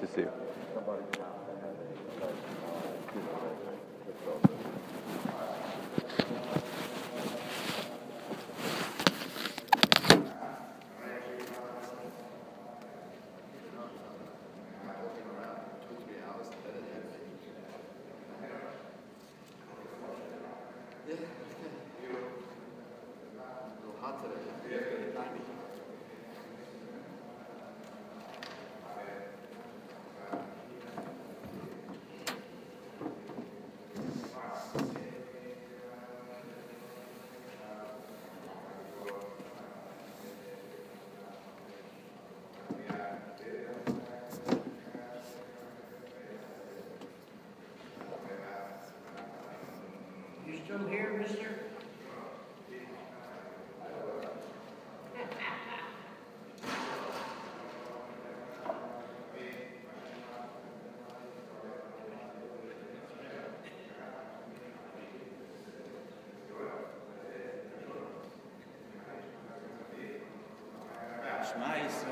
to see you. You still here, mister? It's nice,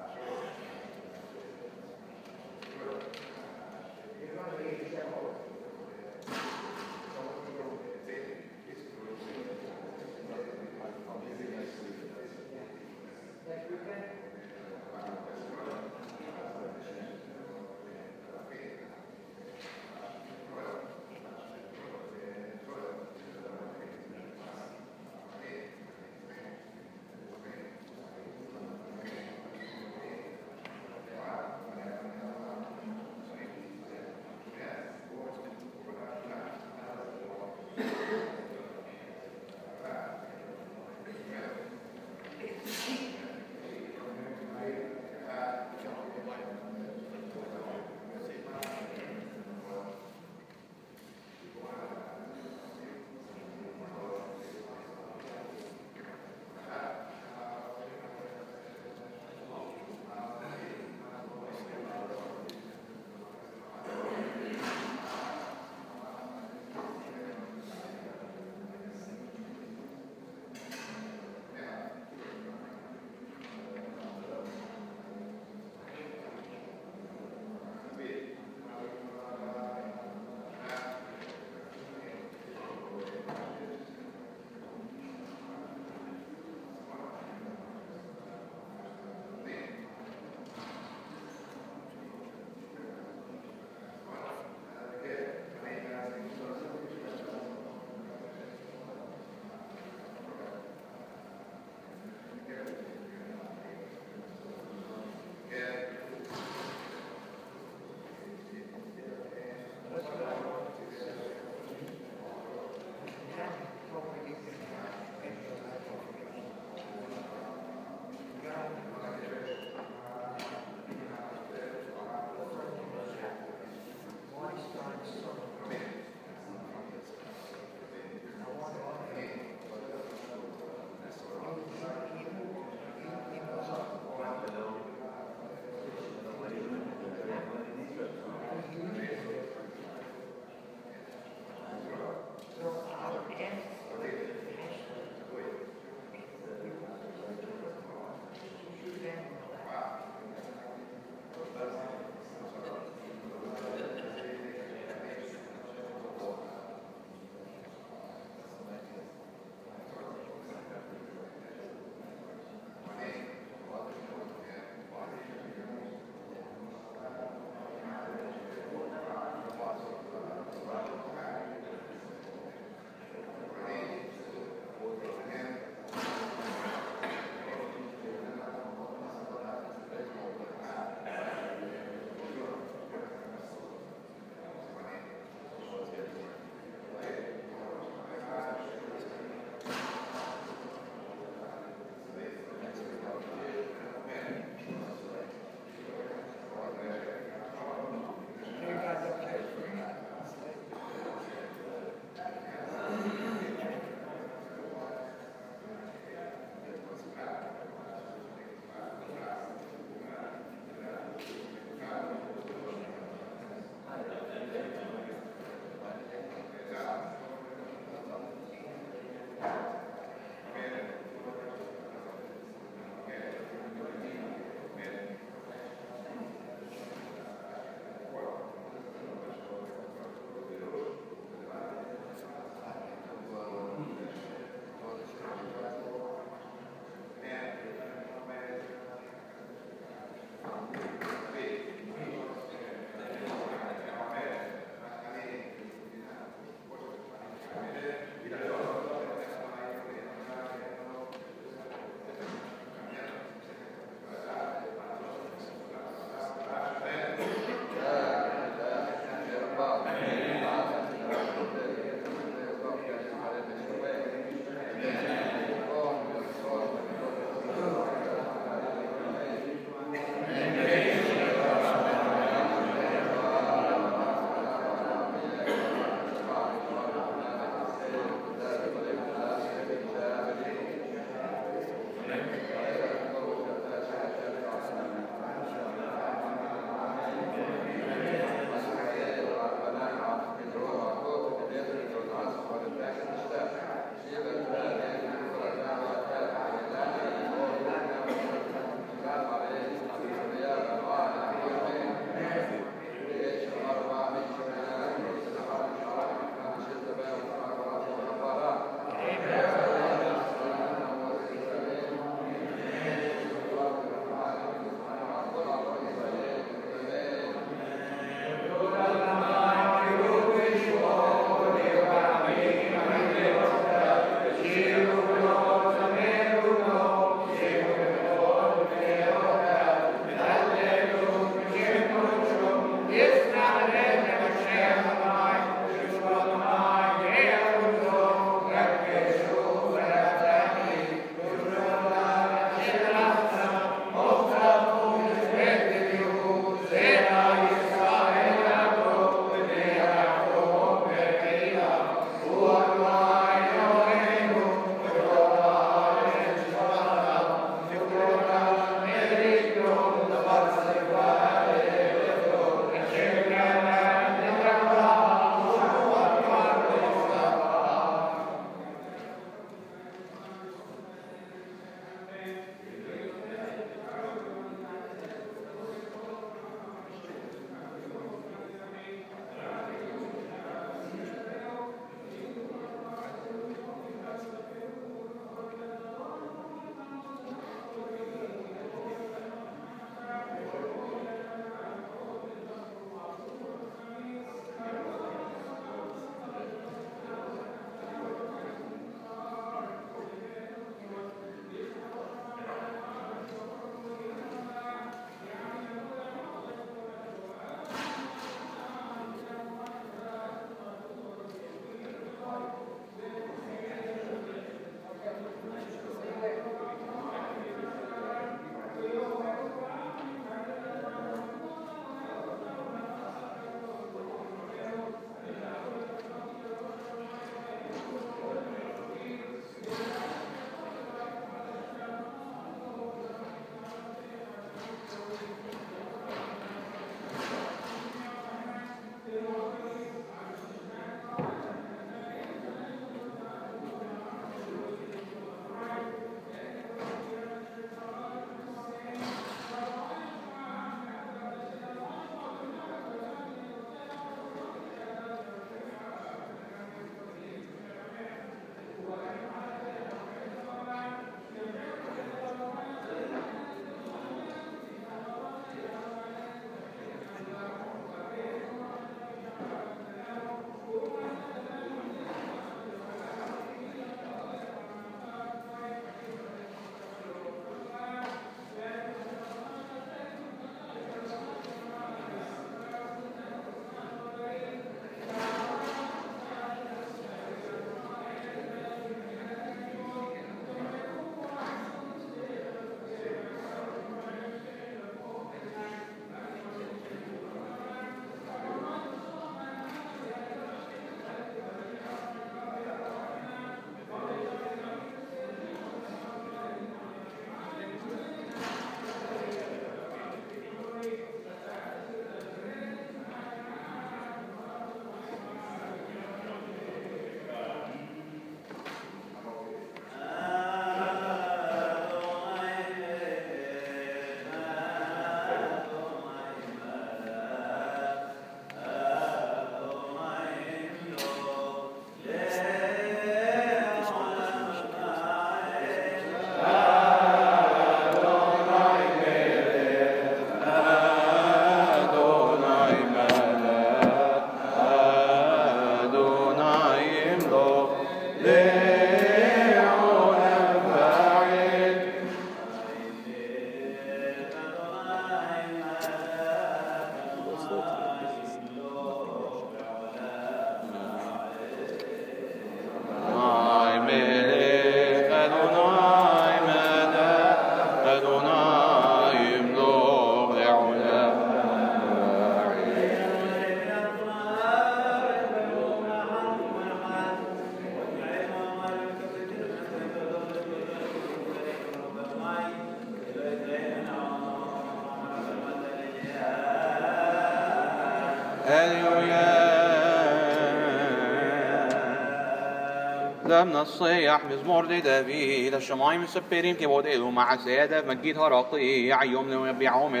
لم نصيح مزمور لدافيد الشمايم مسبرين كبود إلو مع سيادة مجيد هراقي يوم نبي عمر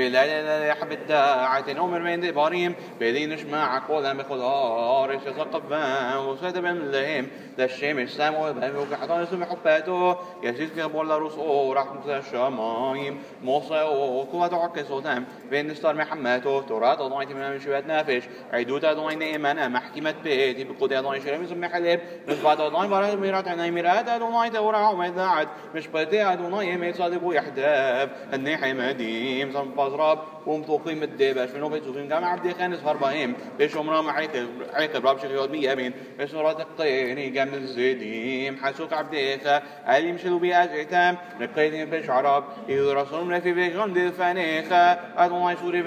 بلا يحب الداعة عمر من دباريم بلي نشمع قولا بخضار يسقف وسيد بن لهم للشمس سامو بهم وكحضان اسم حباته يزيد في بولا رسول رحمة الشمايم موسى وكوة عكس صوتهم بين نستار محمته تراد ضايت من شوات نافش عدود ضاين إيمانا محكمة بيتي بقضاء ضاين شرم سم حلب نسبات ضاين برا ميرات عنا ميرات ضاين تورع ومذاعد مش بدي ضاين يصادق ويحداب النحي مديم صم بزراب ومطوقين الدبش في نوبة زوجين جامع عبد خانس هرباهم بيش عمرهم عيق راب شغيود بيامين بيش نورات القيني جام الزديم حسوك عبد خا علي مشلو بيأجتام نقيدين بيش عرب يرسل من في بيغم دي فانيخا أدوناي سوري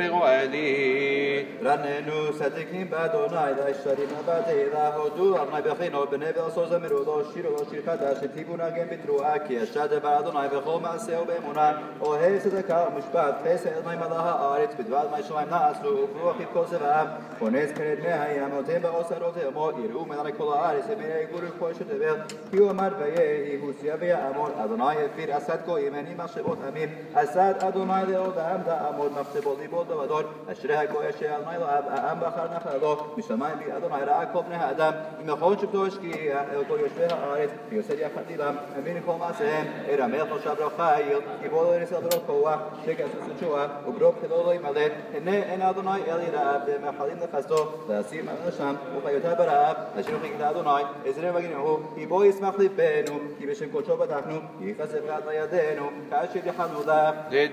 بيغوالي رننو ستكين بادوناي دا الشريم باتي دا هدو أرناي بخينو بنبي أصوز مرو دا شيرو دا شير كداش تيبونا جنب ترو أكي الشاد بادوناي بخو مأسيو بيمونا وهي صدقاء مشبات خيس إضناي ملاها آريت بدواد ما يشوائم ناسلو وفروخي بكوزبام ونيز كريد ميها ياموتين بأوسروتي أمو إرو مداني كولا آريس ميري قوري خوشت بيل كيو أمر بيه هوسيا بيا أمور أدوناي فير أسد كو إيماني مخشبوت أمين أسد أدوناي دي أودام دا أمور مخشبوت بولد ودور أشريها كو أشياء النايل أم بخار نخلو مشتماي بي أدوناي رأكوب نهادم إما خونش بتوشكي الكو يشبه آريت يوسريا خديدم أمين كوم أسهم إراميل خشب خايل يبولو رسال درو كوا شك أسوس شوا وبروك خلولي ملت إن أدوناي إلي رأب محلين نفسو لأسير مغنشم وقيوتا برأب أشرقي إلى أدوناي إزرين وغنيه يبو يسمح لي بينو يبشن كل شوبة تحنو يخسر قاطع يدينو كأشي يحنو ذا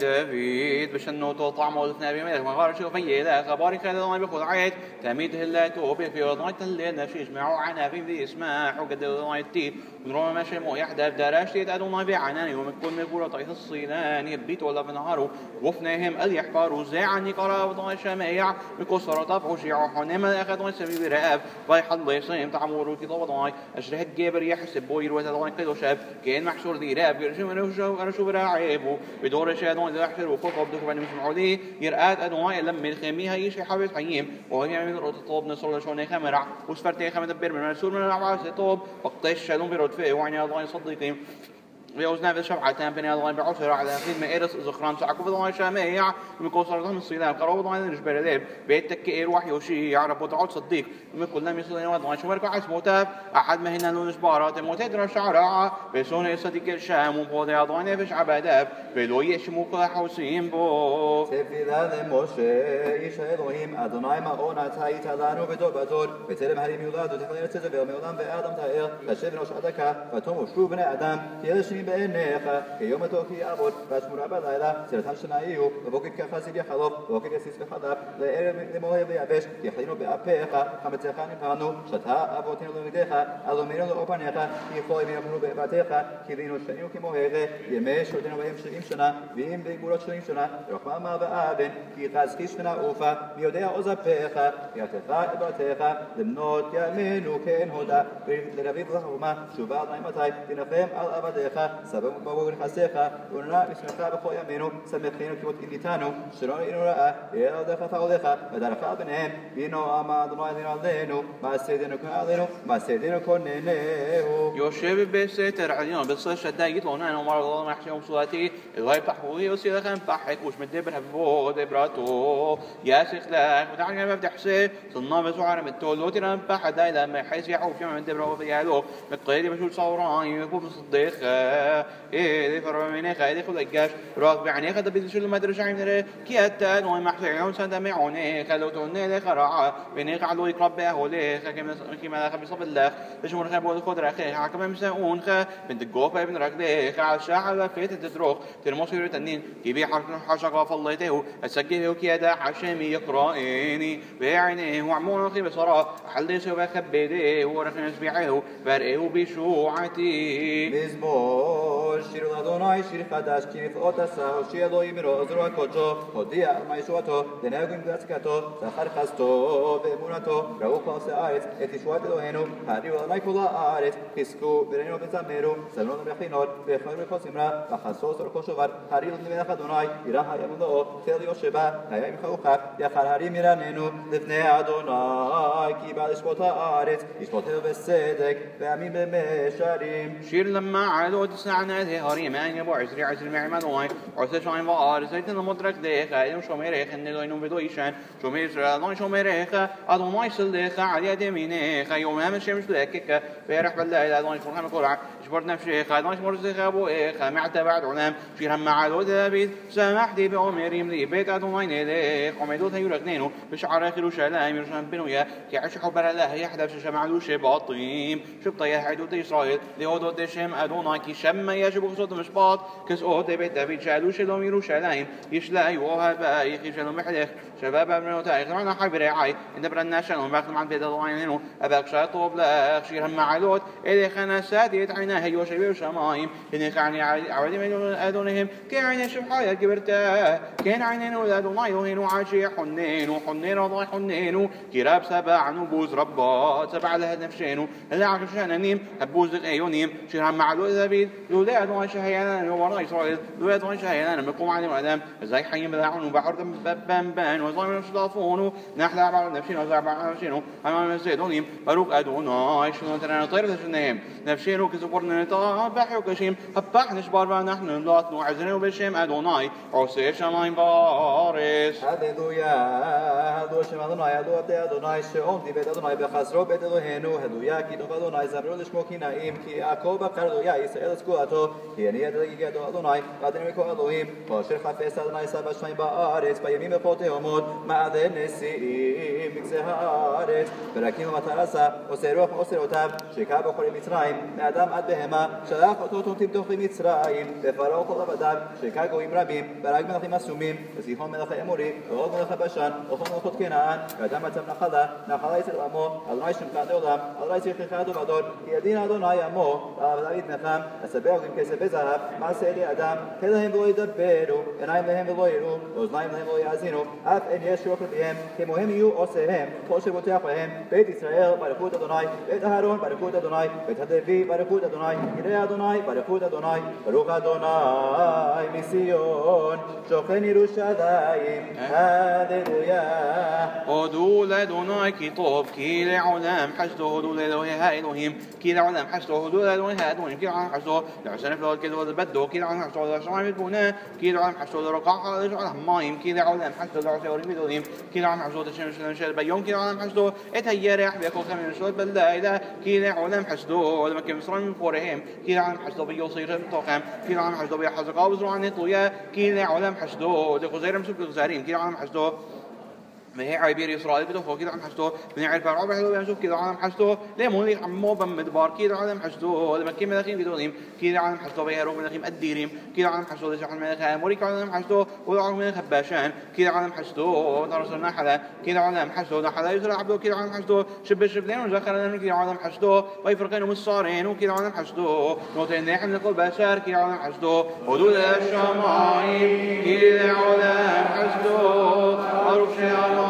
لدافيد بشنو طعم ولثنا بملك مغار شوفي إلى خباري خالد الله بخذ عيد تميد هلاته في وضعيت الليل نشيش معه عنا في ذي اسماح وقد ضايتي ونروم ماشي مو يحدث دراش أدوناي بعناني ومن كل مقولة طيث الصينان يبيت ولا بنهاره وفناهم اليحفاروا زاعني قرا وضاي شمايع بكسر طفح شيع حنما أخذ سبيل راب بايح الله يصيم تعمروا في ضوضاي أشرح الجبر يحسب بوير وتضاي كده شاب كان محشور ذي راب يرجم أنا شو براعيبه بدور شادون ذا يحشر وخوف عبدك بني مسمعوا لي يرقات أدوناي لما الخميها يشي حبيب حييم وهي من رد طوب نصر لشون خمرع وسفرتي خمد البر من رسول من العواص طوب وقتش شادون برد فيه وعني الله يصدقين ويوزنا في الشبعة بني الله بعشرة على خدمة إرس زخران سعكوا الله شاميع من كوسر لهم الصيام قروا الله نجبر ذيب بيت تكئر وحي وشي يعرف وتعود صديق من كل لم يصلي الله شو مركو عس موتاب أحد ما هنا لون جبارات موتدر شعراء بسون يصدق الشام وبوضع ضاني فيش عباداب بلو يشموك حوسين بو تفي ذا موشي يشهدهم أدوناي ما أونا تاي تلانو بدور بدور بتلم هريم يولاد وتقليل تزبيل ميولان بآدم تايل فشبن وشعدك فتم وشو بن آدم تيلشني بينك يوم توكي أبود فاشمر أبد إلى سرطان شنايو وبوكي كخاسي يحلف وبوكي يسيس بخدب لموهي بيابش يحلينو بأبيخا خمتخاني بانو شتا أبوتين لنديخا ألومينو لأوبانيخا يخوي بيامنو بأباتيخا كيلينو شنيو كموهيغي يميش ودينو بهم شريم شنا بيم بيقولو شريم شنا رحمة ما بآبن كي غازكيش منا أوفا ميوديا أوزابيخا ياتخا إباتيخا لمنوت يمينو كين هودا لربيب ظهرما شوبا نايمتاي دينفهم الأباديخا سبب بابور خسيخا ونرى اسمك بخويا منو سمخينو كيوت إليتانو شرون إنو رأى يا دخا فاولخا ودرخا بنهم بينو أما دنوي دينو لينو ما سيدينو كالينو ما سيدينو كونينيو يوشيب بسيتر عديون بصير شدايت لونا أنا مرة الله محشي صلاتي الغايب تحوي وسيلة خم بحك وش مدبر هفو دبراتو يا سخلاك وتعني ما بتحسي صنع بسعر متولو ترى بحد دايلا ما يحس يحوف يوم دبرو بيالو متقيدي بشول صوران يكون صديق إيه فرع منك هذي خذ الجاش راكب يعني خذ بيزشل ما درج عين كي أتى نوع محسن يوم سندمعوني خلوا توني لخراعة بينك علو يقرب به له كما خبي صب الله تشمر خبوا الخضر أخي حكم مسؤون خ بنت الجوفة ابن ركده على الشاحة فيت تدروخ ترمصير تنين كبي حشق غفلته السجل وكيدا حشمي يقرأني بعينه وعمون خي بصراحة حل سوى خبده ورخنس بيعه فرقه بشوعتي مزمور Ol shir Adonai shir chadash ki nifot asa hoshi Elohim ro azro hakocho hodia al ma'ishuato denegim b'atzkato zachar chasto ve'emunato ra'u kol ha'aretz et yishuat Eloheinu hariu Adonai kol ha'aretz chizku v'reinu v'zameru salonu v'chinot v'echonu v'chol simra v'chasos v'chol shovar hariu l'melech Adonai yirah hayam lo tel yosheba hayam chalucha yachar harim yiranenu lifnei Adonai ki ba'al yishpot ha'aretz yishpotenu b'tzedek ve'amim b'mesharim. شير لما عادوا تسعنا هذه هريم أن يبو عزري عزري معمد وين عرس شاين وعارس لكن المدرك ده خايم شوميرخ إن لو ينوم بدو يشان شومير أدون شوميرخ أدون ما يصلخ على يد يمينه خيوم هم الشمس لكك بيرح بالله أدون يفرح مكورع جبرت نفسه خادم مرزق أبو خمعت بعد علام شير هم عادوا دابيد سمحتي بأميريم لي بيت أدون ينلخ عمدوا ثيرقنينه بشعر خير شلام يرشان بنويا كعش حب الله يحدث شمعلوش باطيم شبطي حدود إسرائيل لهدو دشم أدوناي كي شم يجب خصوص مشباط كسؤال بيت دافيد شالو شلوم يروشلايم يشلاي وهذا يخي شلوم محلخ شباب من تاريخ معنا حرب رعاي إن برنا شلوم باكم عن بيت الضوانينو أباك شاطوب لا أخشير هم معلوت إذا خناسات يتعينا هي وشبير شمايم إن كان عودي من أدونهم كان شبحايا كبرتا كان عينين أدوناي وهين وعاشي حنين وحنين وضاي حنين كراب سبع نبوز ربات سبع لها نفشينو اللي عشان نيم هبوز أيونيم شير هم معلوت دافيد لولا أدوناي شهيانا وراء إسرائيل لولا أدوناي شهيانا مقوم عليهم أدم زي حيم بلاعون وبحر بان وظلم يصلافونه نحن على نفسنا وزعب على نفسنا أمام الزيدونيم بروك أدوناي شنو ترى طير تشنهم نفسنا كسبورنا نطابح وكشيم هبح نشبار ونحن نلاط نعزنا وبشيم أدوناي عصير شماين بارس هللويا هللويا شم أدوناي هللويا أدوناي شؤون دي بيت أدوناي بخسرو بيت أدونهنو هللويا كي دوب أدوناي زمرو لشموكي نايم كي أكوب قردويا إسرائيل سكواتو كي نية دقيقة دو أدوناي قادر ميكو ألوهيم وشر خفيس أدوناي سبع شماين بارس بيمين بفوته أمود مع ذي نسيم مكسها آرس بركين ومترسا وسيروح وسيروتاب شكاب وخوري مصرايم نادم أد بهما شلاخ وطوتون تبتوخي مصرايم بفراو خلق بداب شكاكو إمرابيم براك ملخي مسوميم وسيخون ملخي أموري وغوغ ملخي بشان وخون ملخط كنان قدام تم نخلا يسر أمو أدوناي شمكان دولام أدوناي سيخي خادو بدور يدين أدوناي أمو أبدايد نخام أسبيعهم كيسب ذهب مع سيدي أدام كذهم بلو يدبروا إنايم لهم بلو يروا وزنايم لهم بلو يعزينوا أف إن يشروا بهم كمهم يو أسهم خوش بوتياقهم بيت إسرائيل بركوت أدوناي بيت هارون بركوت أدوناي بيت هدفي بركوت أدوناي إلي أدوناي بركوت أدوناي بروك أدوناي مسيون شوخن يروشلايم هاليلويا هدول أدوناي كتاب كي لعلام حشدو هدول إلهي إلهيم كي لعلام حشدو هدول إلهي إلهيم كي لعلام حشدو لعسان فلول كي لعلام بدو كي لعلام حشدو لعسان بنا كي لعلام حشدو لرقاق لعلام مايم كي لعلام حشدو لعسان ورميدوليم كي لعلام حشدو تشمس شل بيوم كي لعلام حشدو إتهيرح بيكو خمين شل بالله كي لعلام حشدو لما كم صرم فورهم كي لعلام حشدو بيوصير طاقم كي لعلام حشدو بيحزقا وزرعان طويا كي لعلام حشدو لخزير مسوك الغزاريم كي لعلام حشدو ما هي عبير إسرائيل بدو كده عم حشتو بنعرف الرابع حلو بنشوف كده عم حشتو ليمون لي عمو بمدبار كده عم حشتو لما كم ملاخين بدونهم كده عم حشتو بيهرو ملاخين الديريم كده عم حشتو ليش عم ملاخين موريك عم حشتو وعم ملاخ باشان كده عم حشتو درسنا حلا كده عم حشتو ده حلا يزرع عبدو كده عم حشتو شبلين وزخرنا كده عم حشتو ويفرقين مصارين وكده عم حشتو نوتين نحن نقول بشار كده عم حشتو ودول الشمايم كده عم حشتو أروح شيء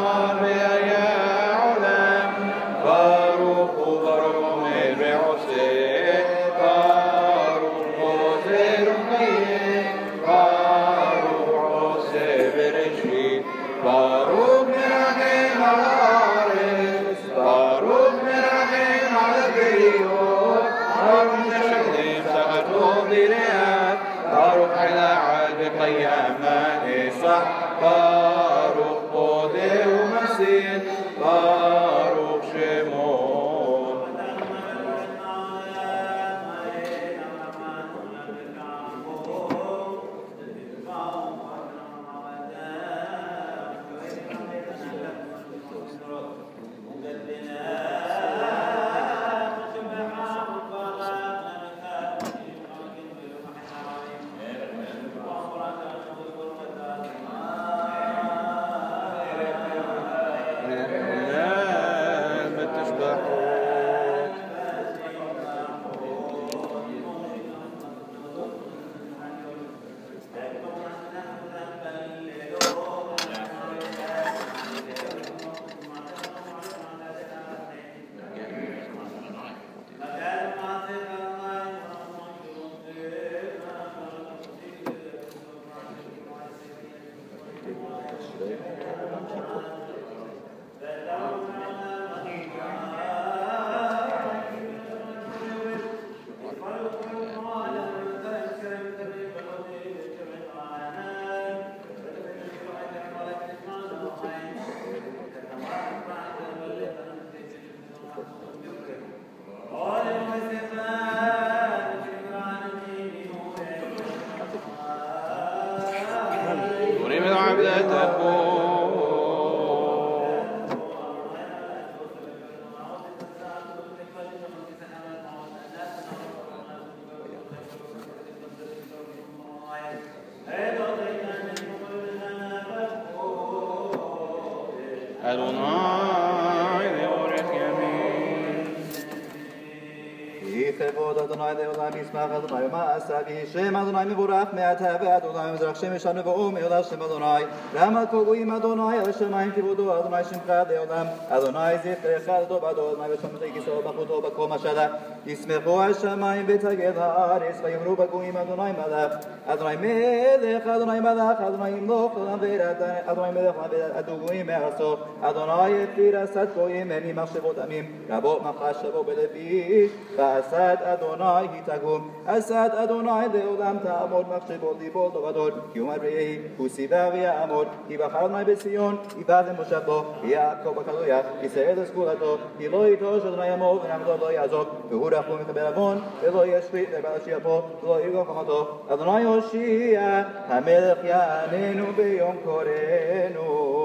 כבוד אדוני לעולם ישמח אדוני ומעשה בי שם אדוני מבורך מעתה ועד עולם מזרח שמש הנבואו מעולה שם אדוני רם על כל גויים אדוני על השמיים כבודו אדוני שמך לעולם אדוני זכרך לטוב עדו אדוני ושמתי כיסאו בחוטו בכל משלה ישמחו השמיים ותגל הארץ ויאמרו בגויים אדוני מלך אדוני מלך אדוני מלך אדוני ימלוך לעולם ועד אדוני מלך לעולם ועד גויים מארצו אדוני יפיר עשת גויים הני מחשבות עמים רבות מחשבו בלבי ועשת אדוני תקום עשת אדוני לעולם תעמוד מחשבות ליבו טובתו כי הוא מבריא הוא סיבה ויעמוד כי בחר אדוני בציון יבעט למושבו יעקב בקלויה ישראל לסגולתו כי לא יטוש אדוני עמו ונעמדו לא יעזוב והוא רחום מקבל עוון ולא ישחית לבעל שיפו ולא יגרום חמתו אדוני הושיע המלך יעננו ביום קורנו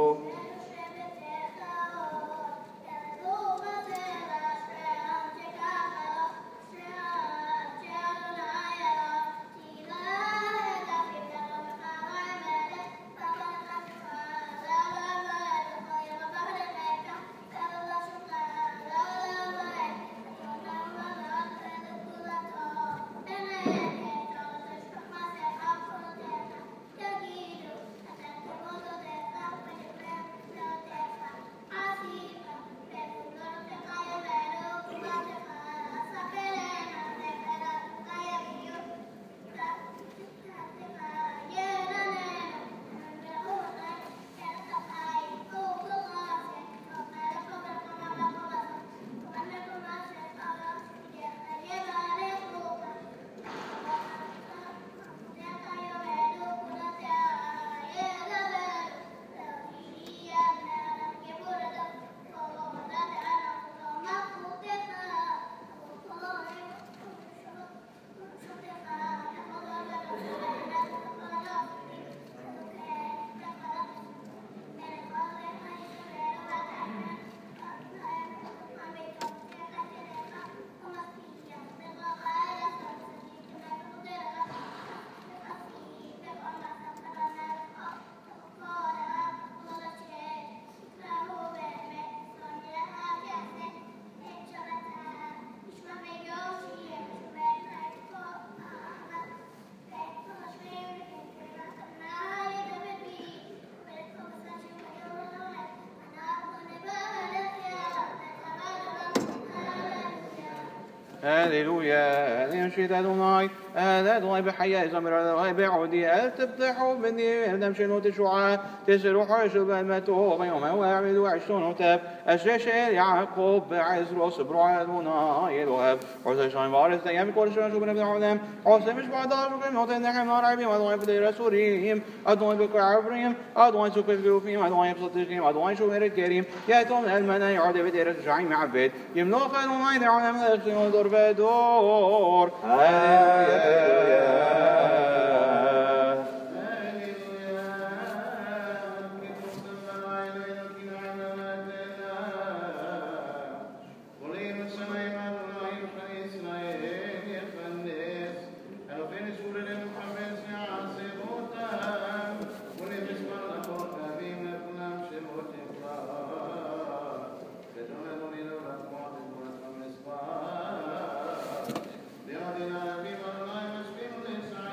هللويا نشيد أدوناي أدوناي بحياة زمر أدوناي بعودي ألتبتحوا مني هدم شنو تشوعا تسروا حرشوا بأمته بيوم واعمل وعشتون وتاب الشاشير يعقوب بعز روس بروع أدوناي الوهب عزي شاين بارس أيام كل شنو بنبدأ عودهم عزي مش بعد أرجوكم نوتين نحن نارعبين أدوناي بدي رسولهم أدوناي بكر عبرهم أدوناي سكر جروفهم أدوناي بسطشهم أدوناي شومير الكريم يأتون المنا يعود بدي رسجعين معبد يملوك أدوناي دعونا من الأسلم ودور بدور هللويا Amen.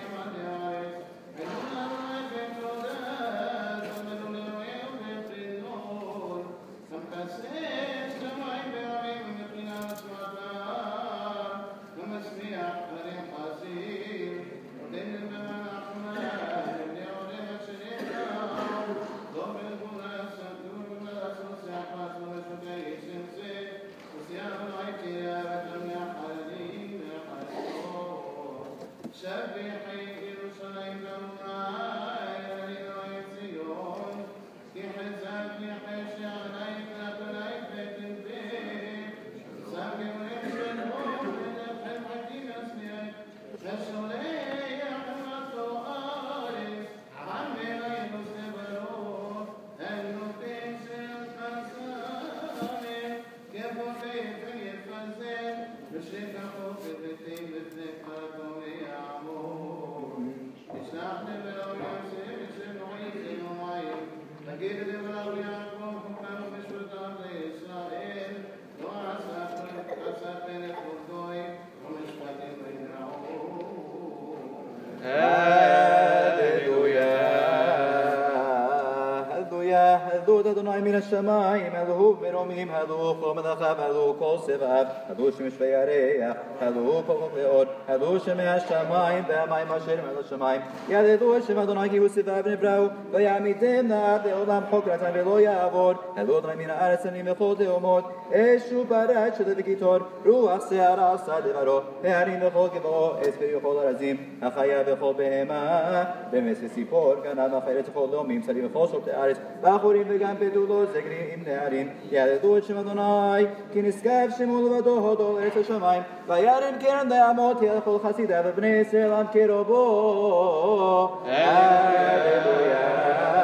هذو تدناي من الشمايم هذو مروميم هذو قوم ذخاب هذو كل سباب هذو شمش فياريا هذو قوم فيور هذو شمع الشمايم بأماي مشير من الشمايم يذو شمع دناكي وسباب نبراو ويعميتم نعب أولام حكرة بلو يعبور هذو من أرسني مخوض وموت إيشو بارات شد بكيتور روح سيارة صادي برو هاري مخوض كبو إسبري خود رزيم أخايا بخود بهما بمثل سيبور كان هذا خيرت خود لوميم سليم خود شبت أرس بخورين بگم بدولو زگریم ام نهاریم یاد دو شما دنای کی نسکف شمول و دو هدول ارث شمایم و یارم کردن داموت یا خود خسیده و بنی سلام کروبو هاللویا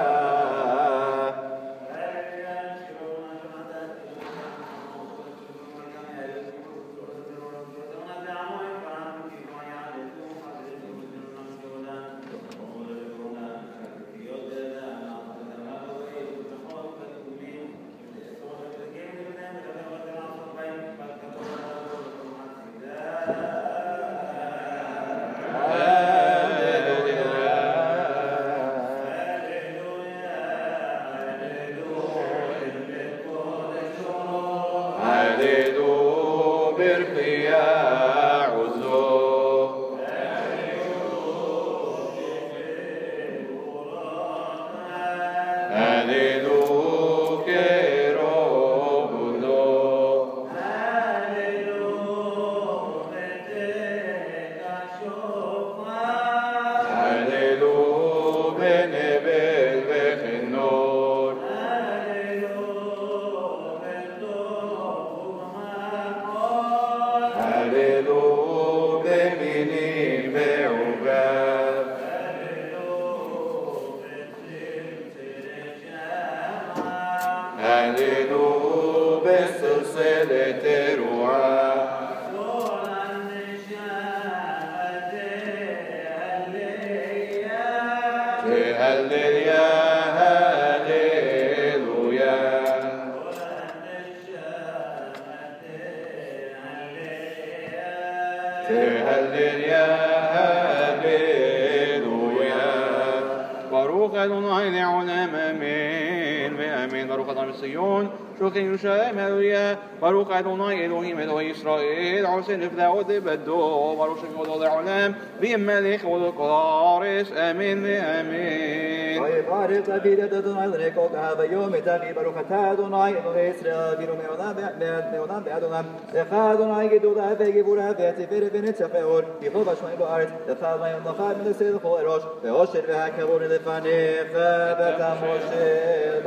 Baruch Adonai Elohim Elohim Israel, Arsen Ifdaot Bedo, Baruch Shem Yodol Olam, V'im Melech Odol Kolaris, Amen ve'Amen. Baruch David Adonai L'Rekol Kahava Yom David Baruch Ata Adonai Elohim Israel, V'im Me'odam Be'adonam, Lecha Adonai Gedolah Ve'Gevurah Ve'Tiferet Ve'Netzach Yehovah Shmoim Ba'aretz, Lecha V'yom Lachad Menaseh L'Chol Erosh, Ve'osher Ve'Hakavod Lefanecha V'Tamoshe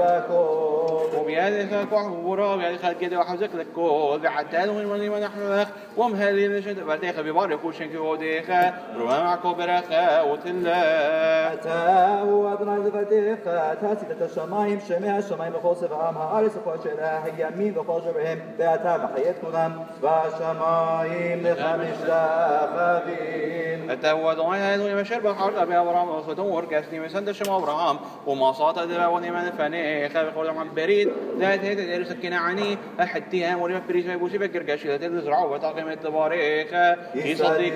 B'Kol. وبيدك كحبورا وبيدك الجد وحفظك الكل بعتاد ونمني ونحن لك ومهلين نشد بعدك ببارك وشنك وديك روما معك بركة وتلا أتاه أدنى ذفتيك تاسيدة الشمايم شمع الشمايم بخوص بعامها أرس خوشها يمين بخوش برهم بأتا بحياتكم وشمايم لخمش خفين أتاه أدنى هذا مشرب حرق أبي أبرام وصدور كسني مسند الشمع أبرام وما صات دبا ونمن فني خاف قول عن بريد ذات هذا درس كنعاني أحدها وريم بريس ما يبوسي بكر كاشي لا تزرع وتقيم التبارك يصدق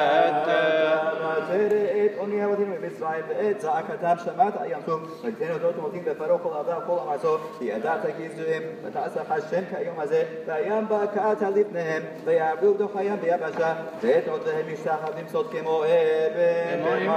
ما تريت أني ودين بإسرائيل بإت زعكتام شمعت أيامكم فكتير دوت موتين بفروق الأضاء كل أمرسو في أداة تكيزهم فتأسف حشم كأيام هذا فأيام باكات لبنهم فيعبدوا دخيام بيابشا ذات عدهم يشتاخذهم صوت كمو إبن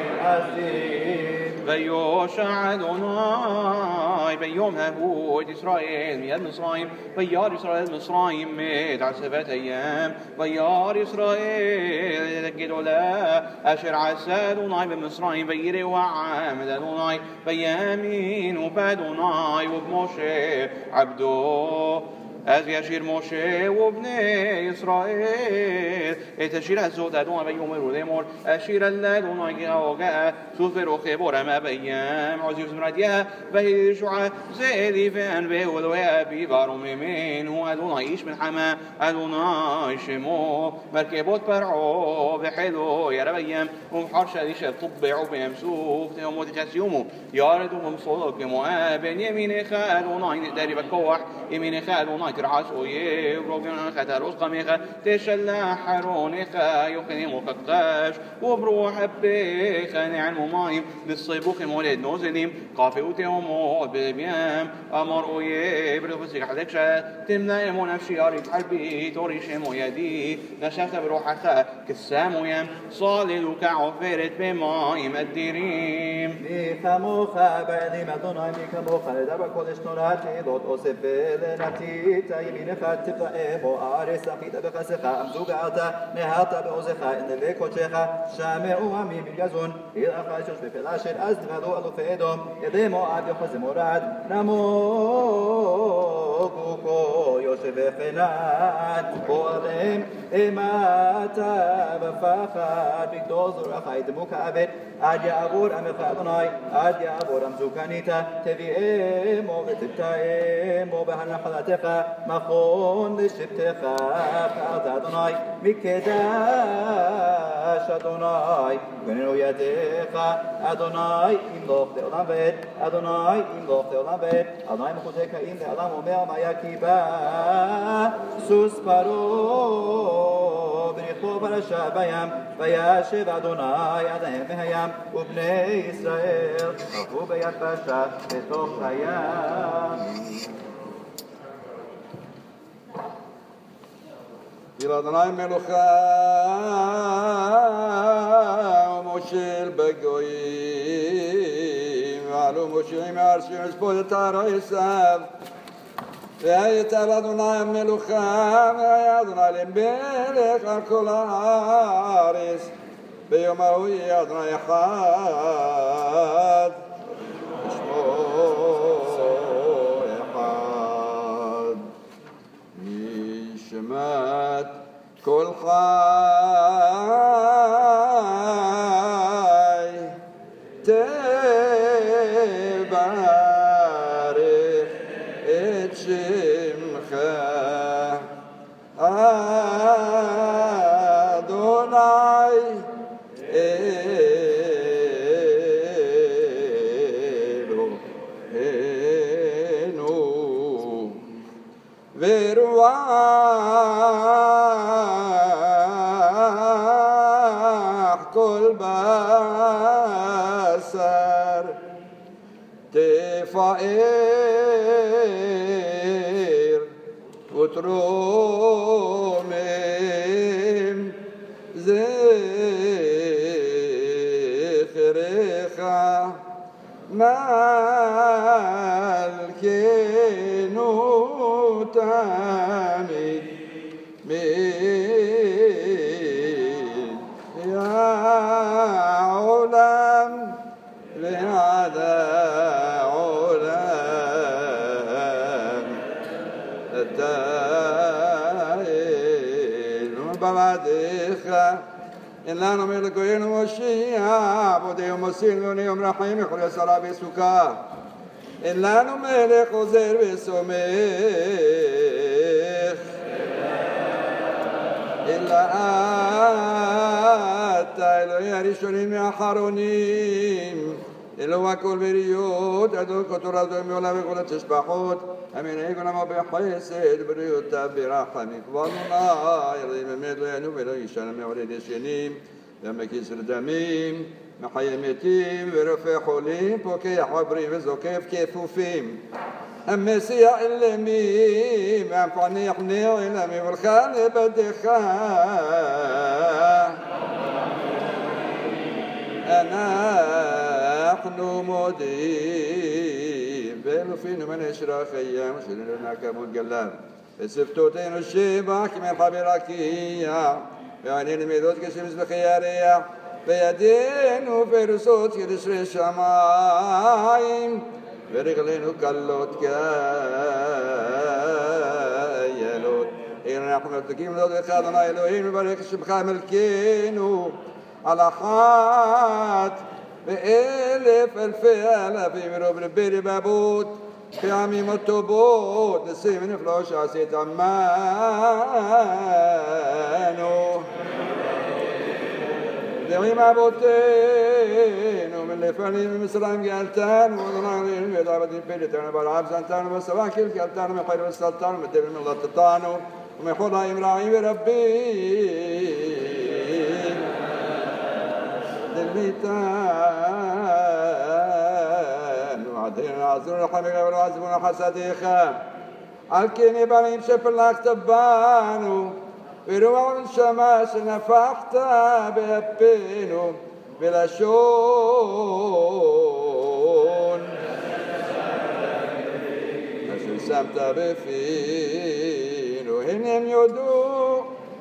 ويوشع أدوناي بيوم هبود إسرائيل مياد مصرايم ويار إسرائيل مصرايم ميت على 7 أيام ويار إسرائيل لقيدوا لا أشر عسى أدوناي بمصرايم بيري وعامد أدوناي بيامين وبادوناي وبموشي عبدو از يشير موشي وبني إسرائيل تشير الزود أدونا بيوم الوديمور أشير اللادونا جاوجا سوفر وخبور ما بيام عزيز مراديا بهي شعاع زيدي فان بيولويا بيبارو ميمين هو أدونا إيش من حما أدونا إيشمو مركبوت برعو بحلو يا ربيام ومحر شاديش الطبع بيمسوف تهم وتكسيومو ياردهم صلوك مؤابن يمين خادونا داري بكوح يمين خادونا ترعس أويب روبيون ختروس قميخة تشلح حرونيخة يخني مخقاش وبروح بيخة نعم مايم بالصيبوخ مولد نوزنيم قافي وتيومو بالبيام أمر أويب رفسك حدكشة تمنى يمو نفسي أريد حربي توري شمو يدي نشفت بروحك كسام يم صاللك عفرت بمايم الديريم خموخا بعدي ما ضناي خموخا لدبر كل شنوراتي دوت أوسف لنتي تايمين فاتفا إبو أريس أخيط بخسخا أمزوغ عطا نهاتا بأوزخا إن ليكو تشيخا شامع وامي بالجزون إذا خايشوش بفلاشر أزد غدو ألو فيدوم يديمو أبي خز مراد نمو كوكو يوشف خنان بواليم إماتا بفاخر بكدوزر أخايد مكابد أدي أبور أمي خاضناي أدي أبور أمزوكانيتا تبي إيمو بتبتايمو بهنا حلاتخا مخون لشبتخا فأدوناي مكداش أدوناي ونو يدخا أدوناي إملوخ دعلان بيت أدوناي إملوخ دعلان بيت أدوناي مخوتك إن دعلان وميل ما يكيبا سوس بارو بريخو برشا بيام فياشب أدوناي أدهم هيام وبني إسرائيل أخو بيان باشا بتوخ هيام إلى أدوناي ملوخا وموشيل بقوي معلوم وشوي معرشي مسبوط تارو يساب يا ترى أدوناي ملوخا يا أدوناي لمبلك الكل عارس بيومه يا أدوناي حاد شمات كل حي تبارك اتشمخه أدوناي إلهينو ورواح كل بصر تفائر وترومم زخرخة مالكينو تامي مين يا علم لهذا علم الدائل وبعدها إن لا نميل كوين وشيا بودي ومسين يوم رحيم يخلي صلاة بسكا إن لا نميل خزير بسميخ إلا آتا إلهي ريشونيم يا حارونيم إلا وكل بريوت أدو كتورات وميولا بقولة تشبحوت أمين إيقنا ما بحيسد بريوت برحمك والله يرضي مميدو ينوب إلو يشانا ميولي ديشينيم لما كيسر دميم محيمتيم ورفع حوليم بوكي حبري وزوكيف كيفوفيم أما سيا إلميم أنفعني يحني وإلمي والخال بدخا نحن مدين بيلو فينا من إشراق أيام شلنا كمون قلال السفتوتين الشيبة كما الحبيركية يعني الميدوت كشمس بخيارية بيدين وفرسوت كدشر الشمايم برغلين وكالوت كايلوت إن رحمة تقيم ذو ذكادنا إلهين وبرك الشبخة ملكينو على حات بإلف الفيلة في مروب البير بابوت في عميم التبوت نسي من فلوش عسيت عمانو ועם אבותינו מלפנים ממצרים גאלתנו ונערינו ויד עבדים פליטנו ברעב זנתנו בסבאקיל גאלתנו מחיר וסלטנו מדבר מלטתנו ומחולאים רעים ורבים דלמיתנו עדינו עזרו לחמך ולעזבונו חסדיך על כן יבלים שפלחת בנו ורוח נשמה שנפחת באפינו בלשון אשר שמת בפינו הנה יודו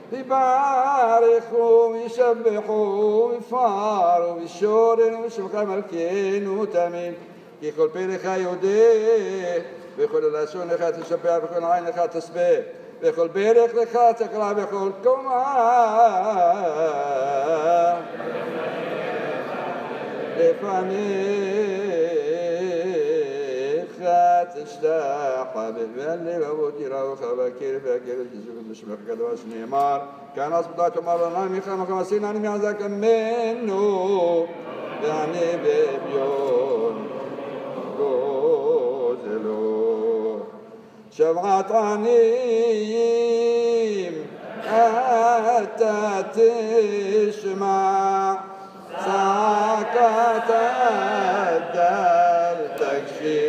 ויברכו וישבחו ויפארו וישורנו ושמך מלכנו תמיד כי כל פה לך יודע וכל לשון לך תשבח וכל עין לך תסבח וכל ברך לך תקרא וכל קומה לפניך תשתח בלב אבות יראוך והכיר והכיר תזוג בשמך הקדוש נאמר כאן אספתה תאמר לנה מיכה עשינה אני מעזק ממנו ואני באביון גוזלו שבעת עניים אתה תשמע צעקת הדל תקשיב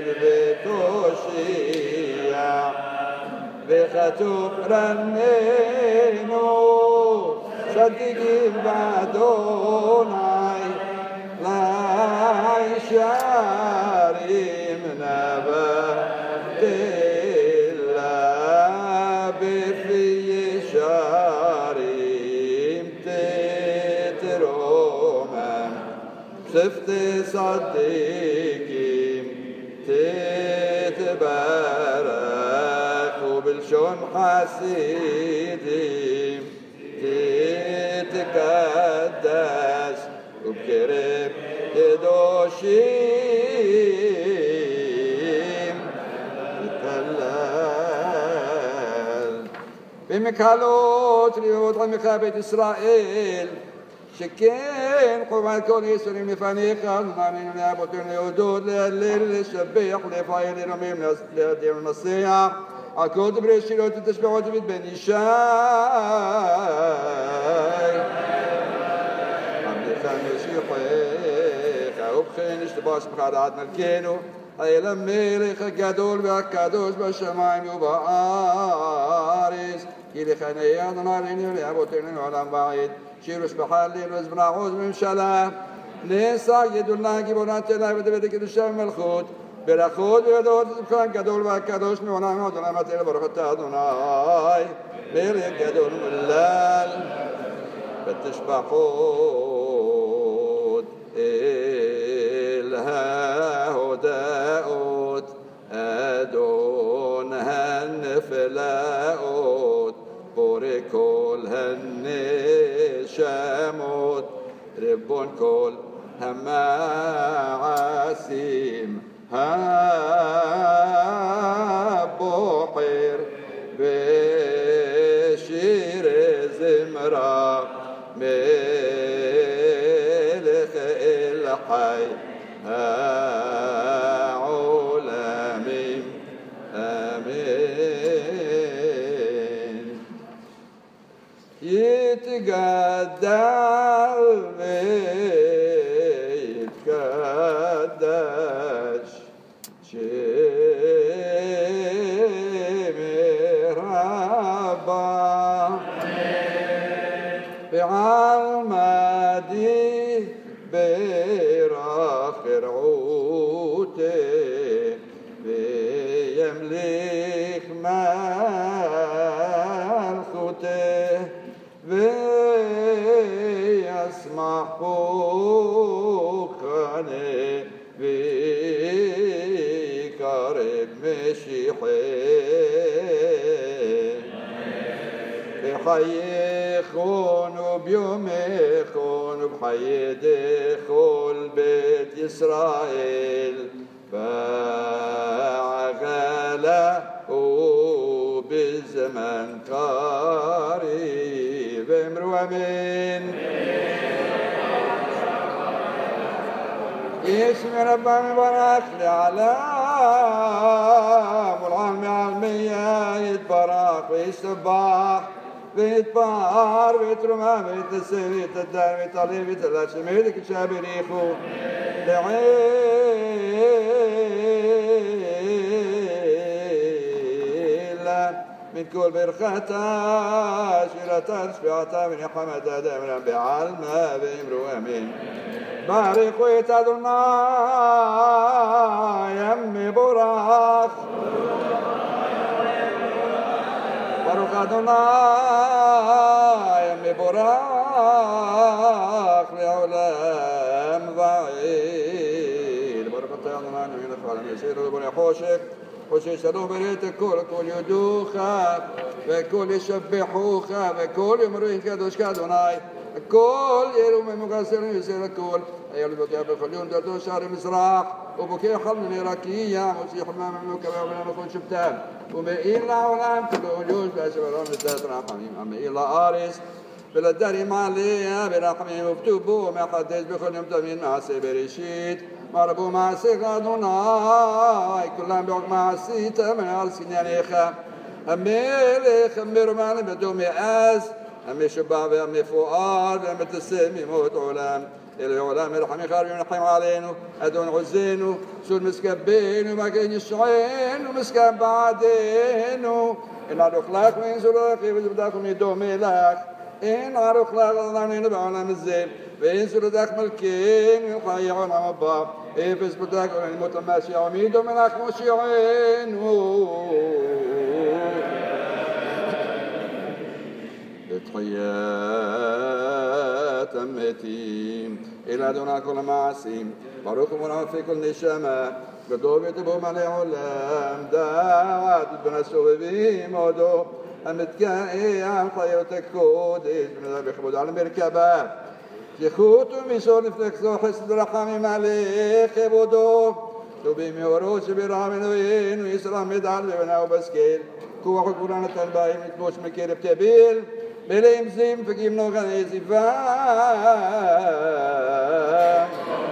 ותושיע וכתוב רננו צדיקים באדוני לישרים נבטים שפתי צדיקים תתברך ובלשון חסידים תתקדש ובקרב קדושים תתהלל במקהלות לבבות עמך בית ישראל שכן חובת כל יסורים לפניך ומאמינו לאבותינו להודות להלל לשבח ולפעל לרומם להדיר ולנסח על כל דברי שירות ותשבחות דוד בן ישי עבדך משיחך ובכן נשתבח שמך דעת מלכנו האל המלך הגדול והקדוש בשמיים ובארץ כי לך נהיה אדוני עלינו לאבותינו לעולם ועד שיר ושבחה ליל וזבנה עוז ממשלה נעשה ידולה גיבורת אליי ודבד קדושה ומלכות ברכות וידעות זבחן גדול והקדוש מעולם ועד עולם התל ברוך אתה אדוני מלך גדול ומלל ותשבחות אל ההודעות אדון הנפלאות בורא כל הנשמות ריבון כל המעשים הבוחר בשיר זמרה מלך אל חי העולמים אמן יתגדל ויתקדש שמר רבה בעלמדי ברך רעותי וימליך מלכותי וישמחו כנה ויקרב משיחי בחייכון וביומכון ובחיי דכל בית ישראל בעגלה ובזמן קריב אמרו אמן اسم ربنا مبارك لعلام والعالم عالمية يتبارك ويسبح ويتبار ويترمى ويتسير ويتدار ويطلي ويتلاشى ميدك شابريخو لعيلة من كل برختا شيرتا شبعتا من حمدا دائما بعلما بإمرو أمين بارك ويتدلنا يمي براخ بارك أدوناي يمي براخ لعلام ضعيل بارك أدوناي من الخالم يسير لبني حوشك وشي شلو بريت الكل كل يدوخا وكل يشبحوخا وكل يمرين كدوش كادوناي الكل يروم مقاسرين يسير الكل أيها البكاء بخليون دردو شهر المسراح وبكاء حلم العراقية وسيح حمام المكبة وبنا نكون شبتان ومئين لعولام كل وجوج بأسف الرحمة الدات رحمين أمئين لآرس بلا الداري معليا برحمين مفتوبو ما حدث بخل يوم تمين مع سيبريشيت مربو مع سيغادونا كلام بيوك مع سيتا من عرسين يانيخا أميلي خميرو معني بدومي أز أمي شباب أمي فؤاد أمي تسمي موت علام إلى علام الرحمن خارج من الحيم علينا أدون عزينو سول مسكبين وما كاين الشعين ومسكب بعدينو إن عرو خلاق وين سلوكي وزبداكم يدومي لك إن عرو خلاق الله نبعنا مزين وين سلوكك ملكين ويقايعون عمبا إيه فسبتاك ونموت الماشي عميدو من أخموشي عينو تحيات أمتي إلى دون كل معصيم بارك الله في كل نشامة قدوب يتبو من العلام دعوات بنسو بمودو أمتكائي عن خيوتك كود من بيخبود على المركبة يخوتو ميسون فلكسو حسد رحمي ماليك بودو تبيمي وروش برامن وين ويسرام يدعل ببنا وبسكيل كوا حقورانا تنباي متبوش مكير بتبيل بليم زيم فكيم نوغان يزيفان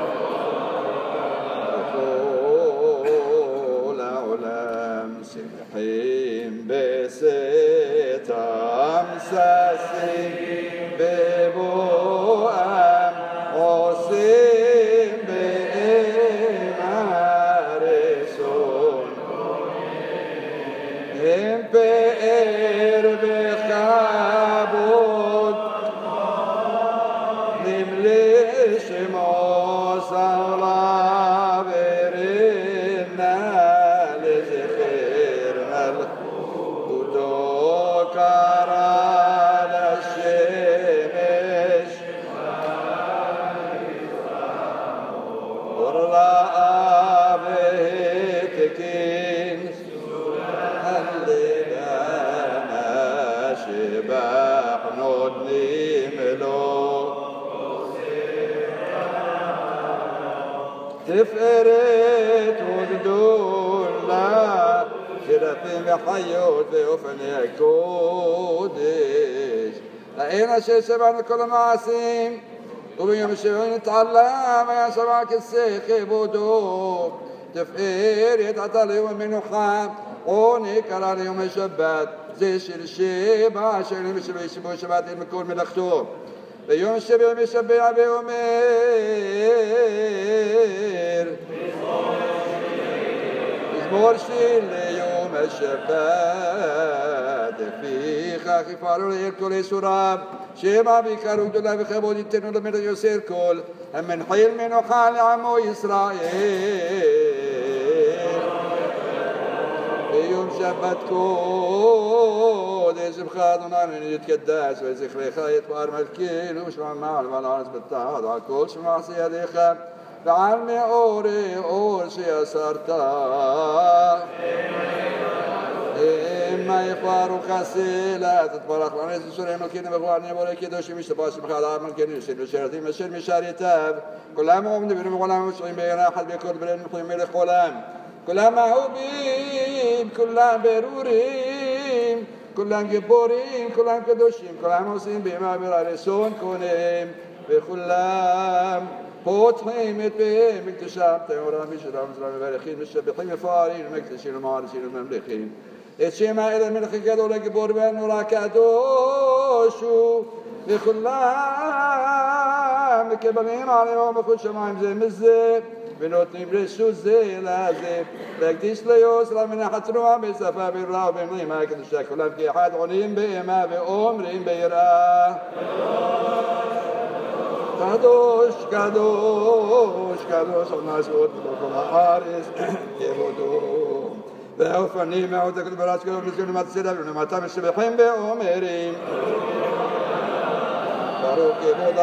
وقول علام سمحيم بستام ساسيم ببوام عصيم بإمارسون هم بإر بخابود نمليش موصلا برنا لزخيرنا ودوكارا للشمش ورلا بهتكين شباح نودني ملو تفقرت ودولا شرفي محيوت بأفني كودش لقينا شيء سبعنا كل معاسيم وبيوم الشبعين نتعلم يا سبعك السيخ بودو تفقير يتعطى اليوم من حام قوني كرار يوم الشبات زي الشيب عشان يمشي شبات المكون من الختوم بيوم الشبيع بيشبيع بيومير مزمور شيل يوم الشبات في خاخي فارو يكتولي سراب شيما بيكارو دولا بخبود التنو لمن يسير كل هم من حيل منو حال عمو إسرائيل يوم شبت كود يزم خادنا من يتكداس ويزخري خايت بار ملكين ومشمع مع المنارس بالتعاد على كل شمع سياديخا بعلمي أوري أور سياسرتا إما يفارو خسيلة تتبارك لنا يسوع ملكين بغواني بوريكي دوشي مش تباش بخاطر ملكين يشيل بشرتي مشير مشاري تاب كلام هم بينهم غلام مسلم بين أحد بيكون بين مقيم ملك غلام كلام هوبيم كلام بروريم كلام جبوريم كلام كدوشيم كلام مسلم بما برارسون كونهم بخلام פותחים את פיהם מקדשם טהורה משלם זרם מברכין משבחים מפארים ומקדשים ומעריצים וממליכים את שם האל המלך הגדול הגיבור והנורא הקדוש הוא וכולם מקבלים עליהם מלכות שמיים זה מזה ונותנים רשות זה לזה להקדיש ליוסר מנחת רוח בשפה ברע ובנעימה קדושה כולם כאחד עולים באימה ואומרים ביראה קדוש קדוש קדוש אדוני צבאות בכל הארץ כבודו והאופנים מהות הקדוש ברוך הוא נזכיר למטה סדר ולמטה משבחים ואומרים ברוך כבוד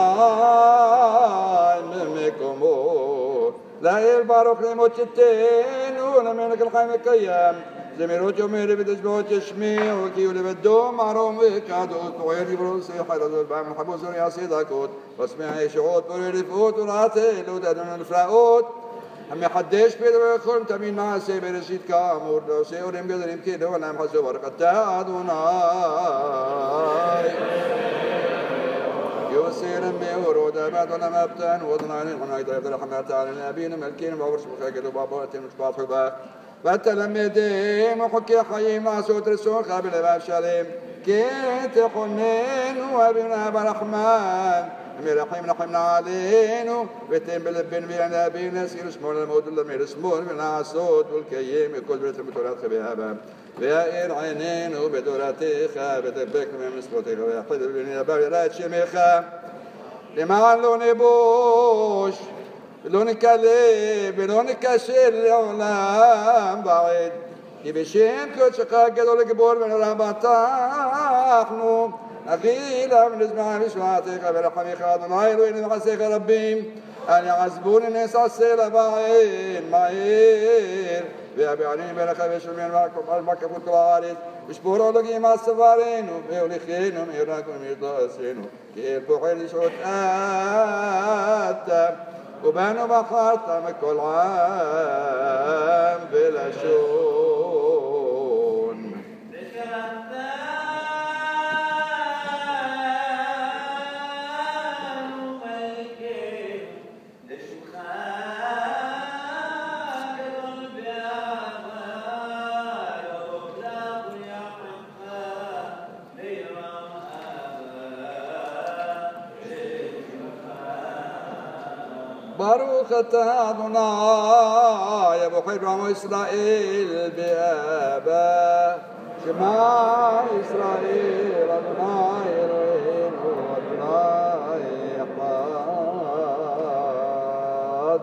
אדוני ממקומו לאל ברוך למוצאתנו למלך החיים הקיים זמירות יאמר ותשבחות ישמיעו כי הוא לבדו מערום וקדוש פועל יברוא שיחה לזול בעם לחבוס ויעשה דקות וסמיע ישועות פועל לפעות ורעתה אלוהות אדוני נפלאות המחדש בדבר כל תמיד מעשה בראשית כאמור ועושה אורים גדולים כלעולם חסו ברכתה אדוני يوسير ميورود بعد ولا مبتن وضنا لنا يدرب الرحمة على النبيين ملكين وعرش بخير وبابوتين مشباط حبا فتلمدين وحكي حيين مع صوت رسول قابل باب شاليم كي تقنين وبنا برحمن مرحيم رحمنا علينا وتم بالبن بينا بين سير اسمه الموت اللي اسمه من الصوت والكيم كل بيت المتورات خبيها ويا عينين وبدوراتي خابتك من مسبوتي ويحفظ بني باب رات شميخه لما لون بوش لون كلب لون كشل العالم بعيد يبشين كل شقاق قدول كبور من ربطاحنو أخيلا من اسمع بشواتك برحمي خادم عيل وين محسيك ربي أن يعزبون الناس السيلة بعين معير بأبي عليم بلخ بشمين معكم المكة كل عارض بشبورو لقي مع السفارين وبيولخين وميراكم وميطاسين كي البحر يشعط آتا وبانوا بحارتا مكل عام بلا شون ברוך אתה אדוני הבוחר בעמו ישראל באהבה שמע ישראל אדוני אלוהינו אדוני אחד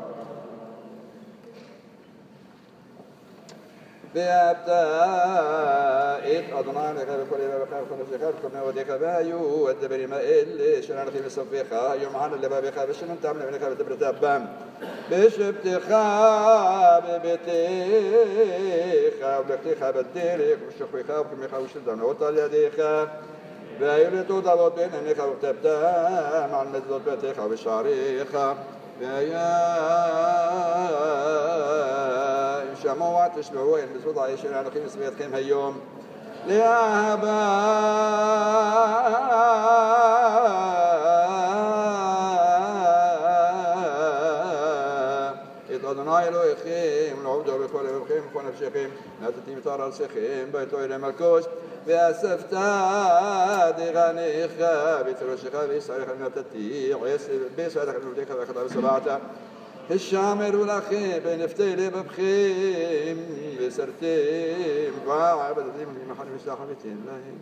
ואהבת את אדוני לך וכל יבא בך וכל נפשך וכל מאודיך והיו הדברים האלה שננחי בסופך יום ענה לבביך ושננתם לבניך ודברת בם בשבתך בביתך ולכתך בדרך ושוכבך וקמך ושלטנות על ידיך והיו לטות אבות בין עיניך וכתבתם על מזלות ביתך ובשעריך והיה אם שמעו תשמעו אין בזכות הישר אנוכי מסביתכם היום לאהבה את אדוני אלוהיכם לעובדו בכל לבבכם ובכל נפשכם נתתי מטר ארצכם ביתו אל המלכוש ואספת דגניך בתרושך וישראלך נתתי בישראלך נתתיך ואחדה וסבעת השמרו לכם בנפתי לבבכם וסרתם ועבדתם למחן ושחבתם להם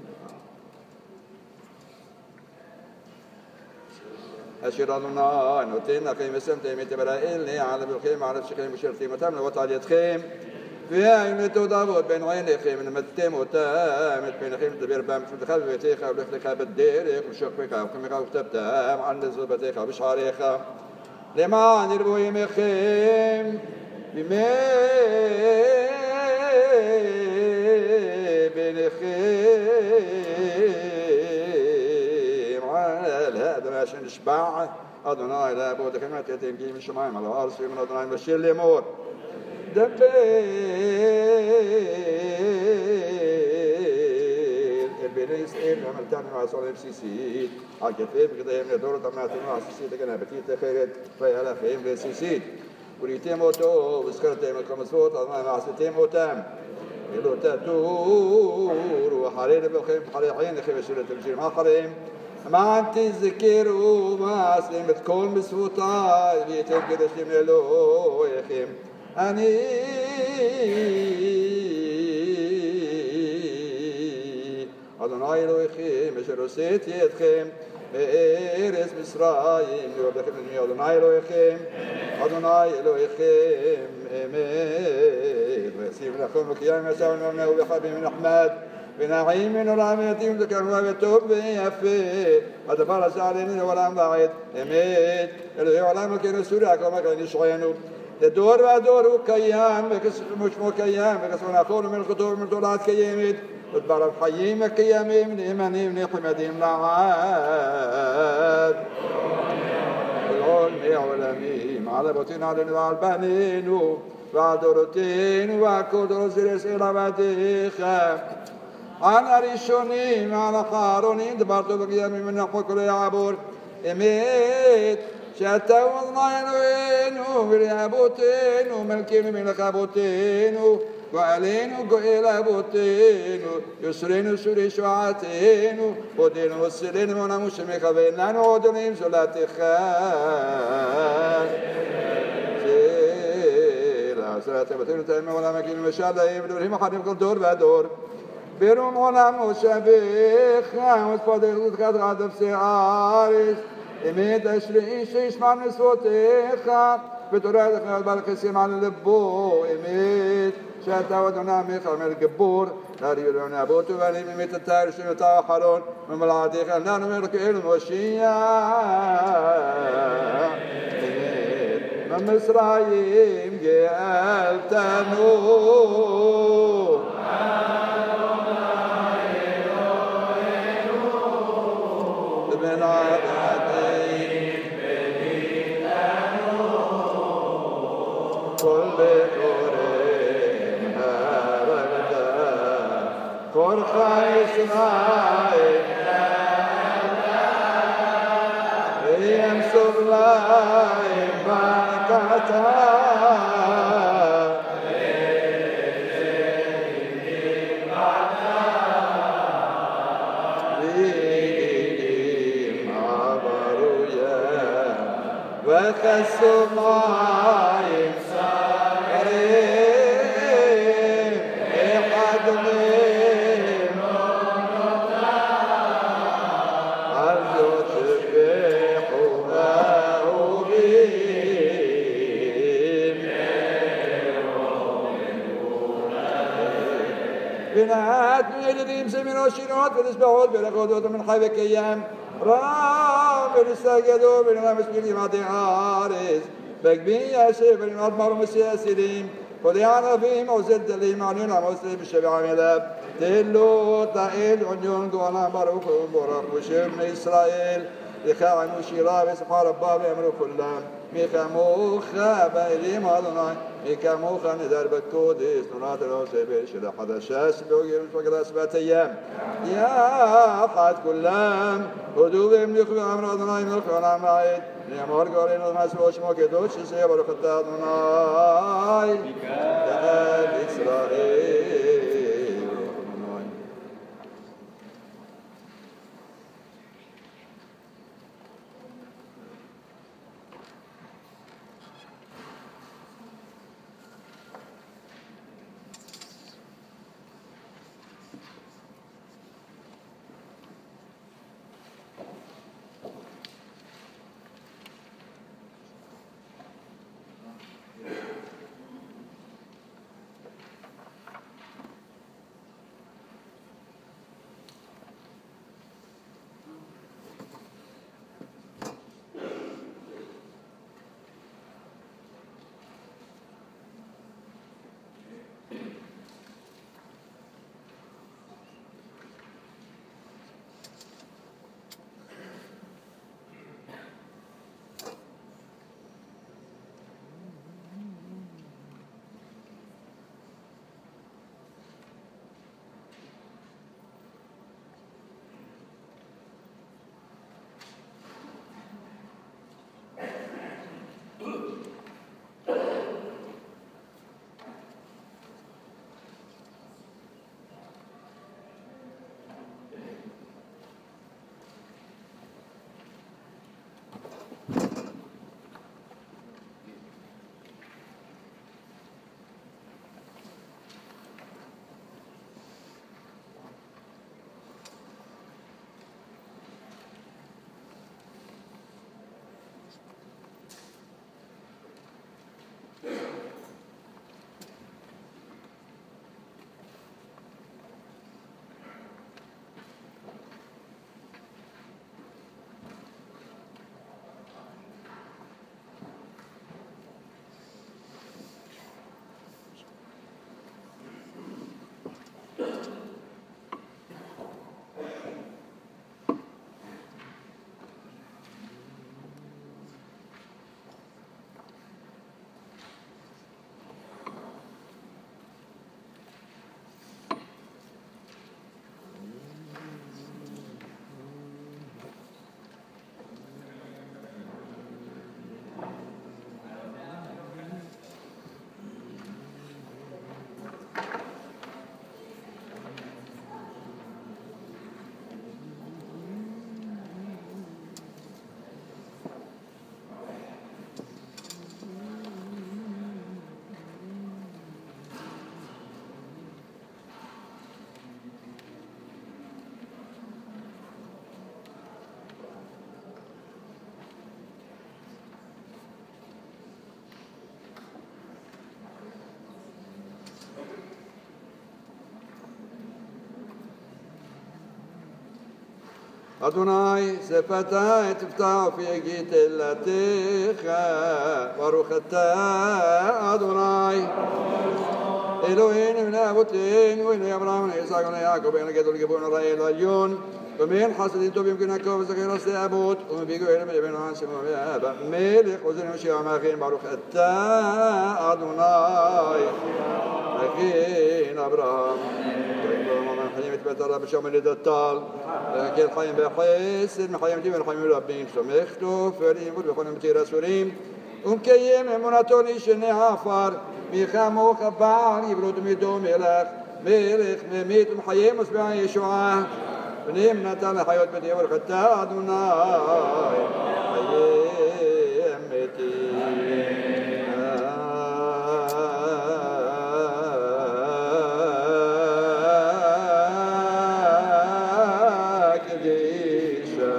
אשר אדוני נותן לכם ושמתם את בראל על לבבכם ועל נפשכם ושרתם אותם לראות על ידכם והיום לתודעות בין עיניכם ולמדתם אותם את פניכם לדבר בם בשבתך בביתך ולכתך בדרך ושוכבך וקמך וכתבתם על נזות ביתך ובשעריך למען ירבו ימיכם בימי ביניכם על هذا ما שנשבע אדוני לאבותיכם נתתם כי משמיים על הארץ ומן אדוני בשיר לאמור דבר אל إسرائيل عملتان مع صليب سيسيد على كفيف قدام يدور طمعتين مع سيسيد كنا بتيت خيرت فيا خيم لسيسيد وليتيم أوتو وسكرتيم كمسوت مع ستيم أوتام يلو تاتور وحرين بخيم حريعين خيم سورة الجيل ما حريم ما أنت ذكر وما أسلم تكون بسوطة ليتم كده شملو يا خيم أني أدوناي لو يخيم شروسيت يدخيم إيرس مصرايم يودخم المي أدوناي لو يخيم أدوناي لو يخيم إمين ويسيب لكم وكيام يساون ورنه وبحبي من أحمد بنعيم من رحمتهم ذكروا وبتوب يفي أدبر سعرين ولا بعيد إمين اللي يعلم كأن سوريا كما كان يشعينوا الدور ودور كيام مش مو كيام بكسونا فور من الخطور من طلعت كيامد وتبارك حييم كيامي من إيماني من حمدين لعاد العلم علمي على بطين على البنين وعدورتين وعكودر زرس إلى بديخة أنا ريشوني على خارونين دبرتو بقيامي من نحو كل يعبور إميت شتا والله وينو باليابوتين وملكين من الخابوتين وقالين وقيل ابوتين يسرين سوري شعاتين ودين والسلين من مشمي خبينا نودنيم زلاتي خان سيلا سلاتي بطين تيمي ولا مكين مشالة يبدورهم حريم كل دور بدور بيروم ولا مشابيخ وتفضل تقاد غادف سعارس إميت أشري شيش مع نسوتيخا بتراد خيال بالقسيم على اللبو إميت شاتا ودنا ميخا من القبور ناري يلون أبوتو بني إميت التارش يتاحرون من ملعاتيخا نانو ملك إلم وشيا إميت من مصرايم جيال تنور من كل كورين هرقدا كورخا إسرائيل يمسك لاي بركتا وكسر مايم سارين يقدمين أرجو تفيحها وبيم بنات من الذين سمنوا الشنوات بالإسبوعات بالأقودات من حيث أيام رام السجدوا بالنام سبيل ما تعارس بقبي يا شيخ بالمضمر مسياسين وديانا فيهم وزد الإيمانين ومسلم الشبع ملاب تلو طائل عنيون قوانا مروك ومبرق وشرم إسرائيل يخاعن وشيراب سبحان رباب يمرو كلام ميخا موخا بايلي مالنا ميخا موخا ندار بكوديس نونات الوسيبيل شد حدا شاس بوغير فقد أسبات أيام يا حد كلام هدوب يملك بأمر أدنى يملك ولا معيد نعمار قارين المسوى وشموك دوش سيبر خطا أدنى دهال إسرائيل אדוני שפתי תפתח פי גדלתך ברוך אתה אדוני אלוהינו ולאבותינו אלוהי אברהם ויצחק ויעקב ואין הגדול גיבור נוראי העליון ومن حسد طوبهم كنا كوب زكير السابوت ومن بيجو إلى ابن عاصم وأبا ملك وزن وشيع ماخين باروخ أتا أدوناي أخين أبراهام ومن حيم يتبت الرب شو من الدطال كل حيم بحيس من حيم جيب الحيم ربين سمختو فريم بخون متير سوريم ومكيم مناتوني شني عفار ميخامو خبار يبرد ميدو ملك ميت محيم وسبع يشوعه بنيم نتال حيوت بدي ورقتا أدوناي حيمتي كديشا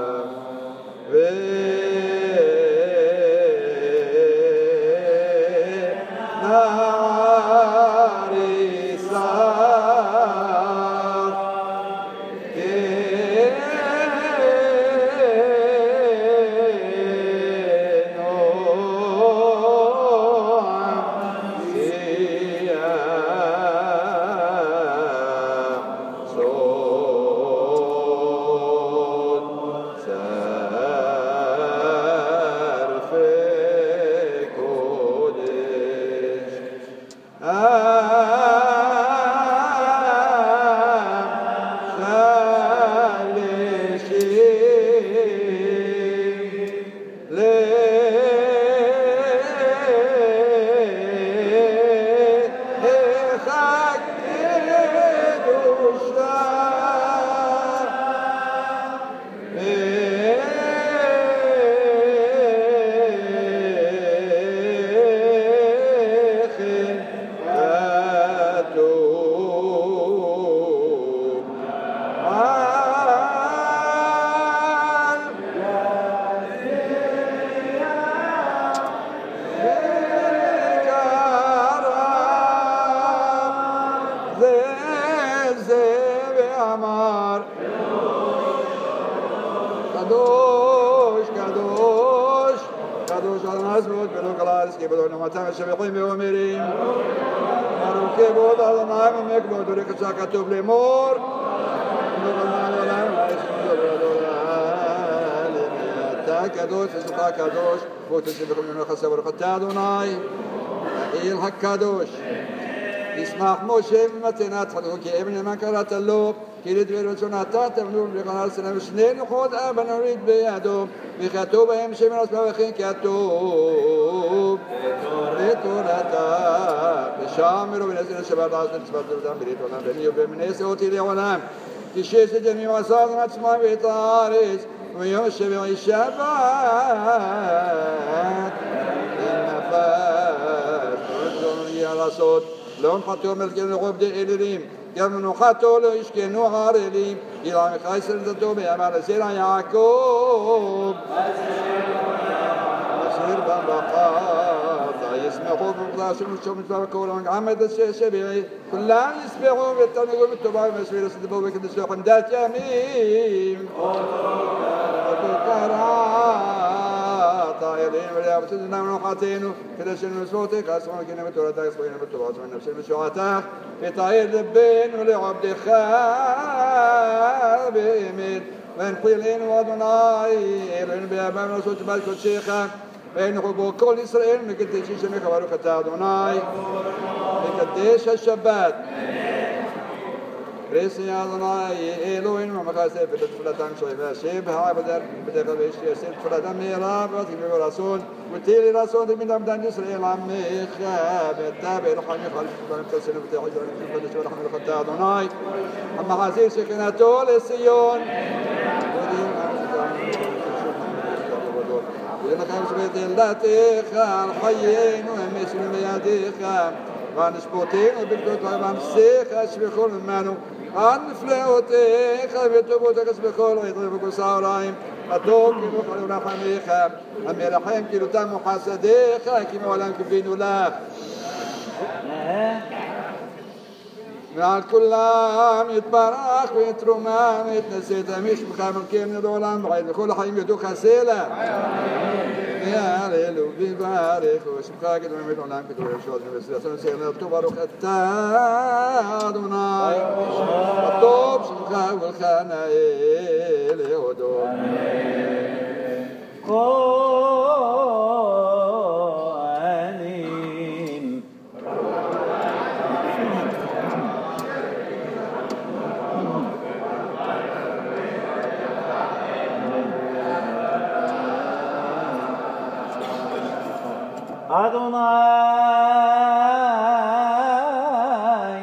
כתוב לאמור אתה קדוש ושמך קדוש ותשבחו ממנו חסד ברוך אתה אדוני האל הקדוש ישמח משה במתנת חנוך כי אבן ימן קראת לו כי לדבר רצון נתת ונור וחנר סלם ושני לוחות אבן הוריד בידו וכתוב בהם שמן עצמה וכן כתוב בתורתה ושמרו ונזל שבת עזר צבת דודם ברית עולם בני ובמנסה אותי לעולם כי שש ג'נים עשרים עצמם ואת הארץ ויום שבע שבת נפש ורצון יהיה לעשות לא נחתו מלכנו עובדי אלילים גם מנוחתו לא ישכנו ערלים אלא מחייסר דתו בימר לזרע יעקב אשר במחר ישמחו במקדש ומשום מצווה בקורבן עמד השביעי כולם ישמחו ותענגו בטובה ומשביע לסדבו וקדש חמדת ימים طائرين وليابتدنا منوحاتين كده شنو صوتك أسمعنا كنا بتوراتك أسمعنا بتورات من نفس المشوعاتك في طائر دبين ولعبد خاب بإمين ونقيلين وادوناي إلين بأبام رسول بالكل شيخا بين حبو كل إسرائيل مكدش شميخ وبركة أدوناي مكدش الشبات ريسي أدوناي إلوين ومخاسي في الفلتان شويفا شبه عبدر بدأ بيشي يسير فلتان ميراب وتبيه رسول وتيلي رسول من أبدان إسرائيل عمي خاب التابع لحمي خلف ونفسنا بتعيد ونفسنا ونحن لخطى أدوناي أما حسير سكنته لسيون ولما كان سبيت اللاتيخ الحيين ومسل مياديخ ونشبوتين وبالكوت ومسيخ أشبخون المانو ونفلوتيخ وبتوبوتك أشبخون ويطرفك ساورايم أتوك ونخلونا حميخ أمي رحيم كيلو تام حسديخ كما ولم كبينو لاخ ועל כולם יתברך ויתרומם ויתנשא תמיש בחמלכם ידעו עולם ועד וכל החיים ידעו חסלה ויעללו ויברך ושמך קדום ימית עולם כתוב ירשות ובסרצון סיימנו כתוב ברוך אתה אדוני הטוב שמך ולך נאה להודות כהנים אדוני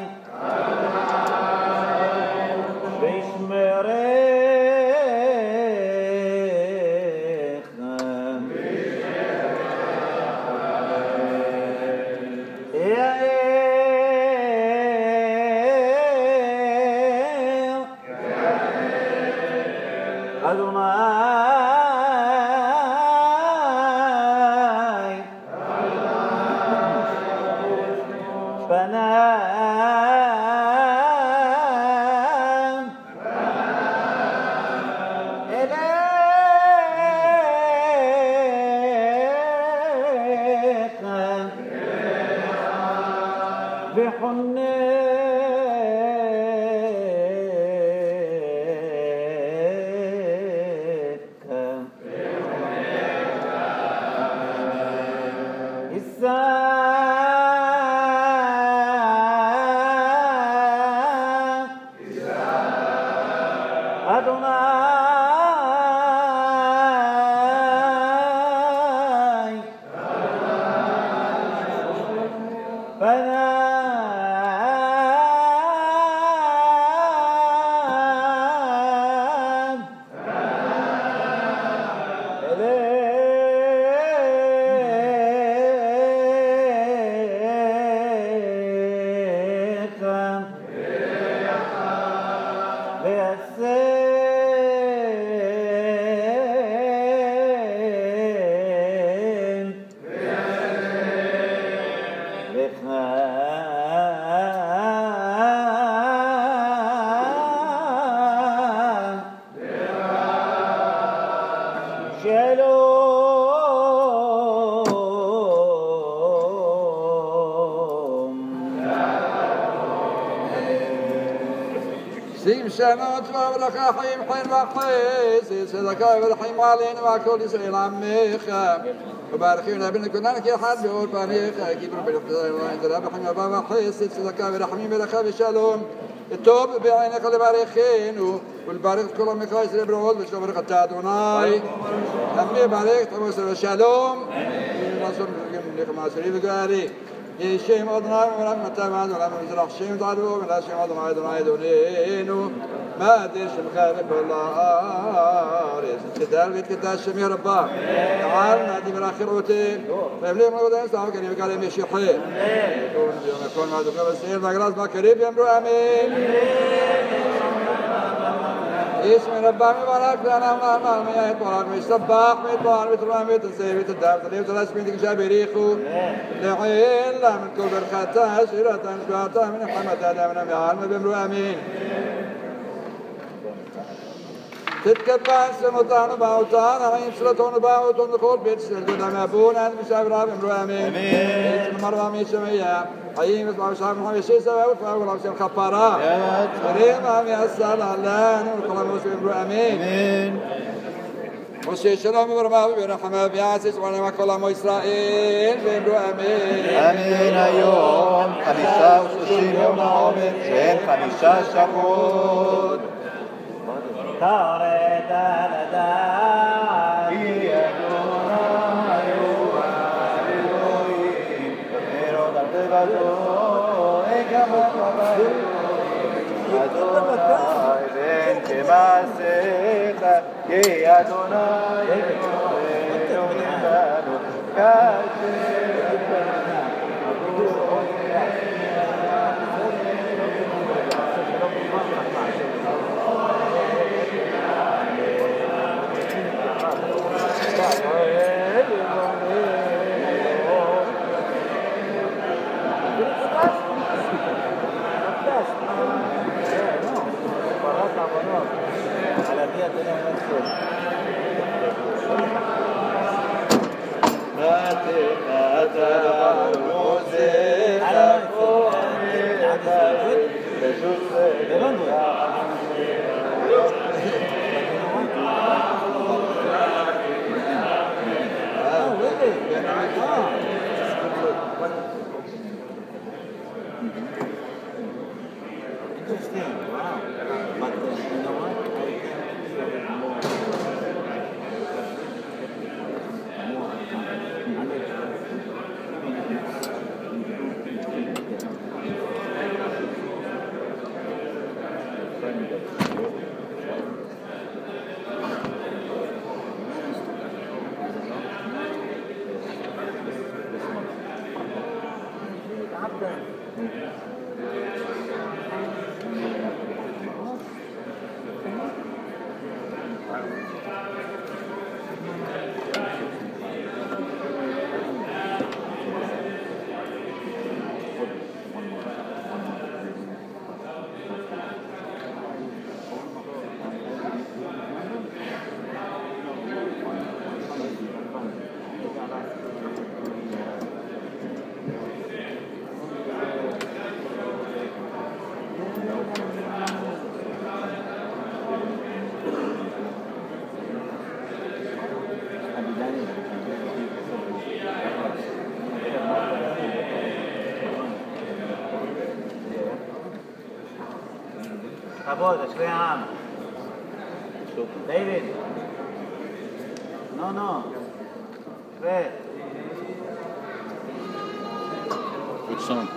שמות וברכה חיים חיים וחסד צדקה ורחמים עלינו ועל כל ישראל עמך וברכינו לבנו כולנו כאחד באור פניך קיבלו בנפשנו תודה בחיים אהבה וחסד צדקה ורחמים ברכה ושלום טוב בעיניך לברכנו ולברך את כל עמך ישראל ברעות ושלום ברכת אדוני תמי ברך תמי ישראל ושלום ונעשו מלך מעשרי וגערי ישם אדוני ורחמתם אדוני ומזרח שם תעדו ולשם אדוני אדוני אדוננו ما أدري مخالف الله كتاب كتاب شمي ربا تعال نادي من آخرته فبلي ما بدنا نسمع كلمة كلام يشيحه يكون ما دكتور السير نقراص ما قريب يمرو آمين اسم ربا مبارك لنا ما ما يتبارك ميسبح ميتبارك ميترام ميتنسي ميتدار تليم تلاش بنتك شابريخو لعين لا من كل بركاته شيرة شباته من حمد آدم من عالم بمرو آمين تتكبع سمطان باوتان عين سلطان باوتان دخول بيت سلطان أبونا المشاور راب امرو آمين اسم مروة ميشمية حيين اسمع مشاور محمد شيء سوا وفاق والعبسين خبارا كريم عمي أسال علان والقلم مسلم امرو آمين وشي شلوم ورماه برحمة بيعسس وعلم كلام إسرائيل بامرو آمين آمين أيوم خميسة وشوشين يوم عامر شين خميسة شبود تارد لدى Yes. Interesting. Wow. But you know what? Kavod, Shriam. David. No. Fred. Which song?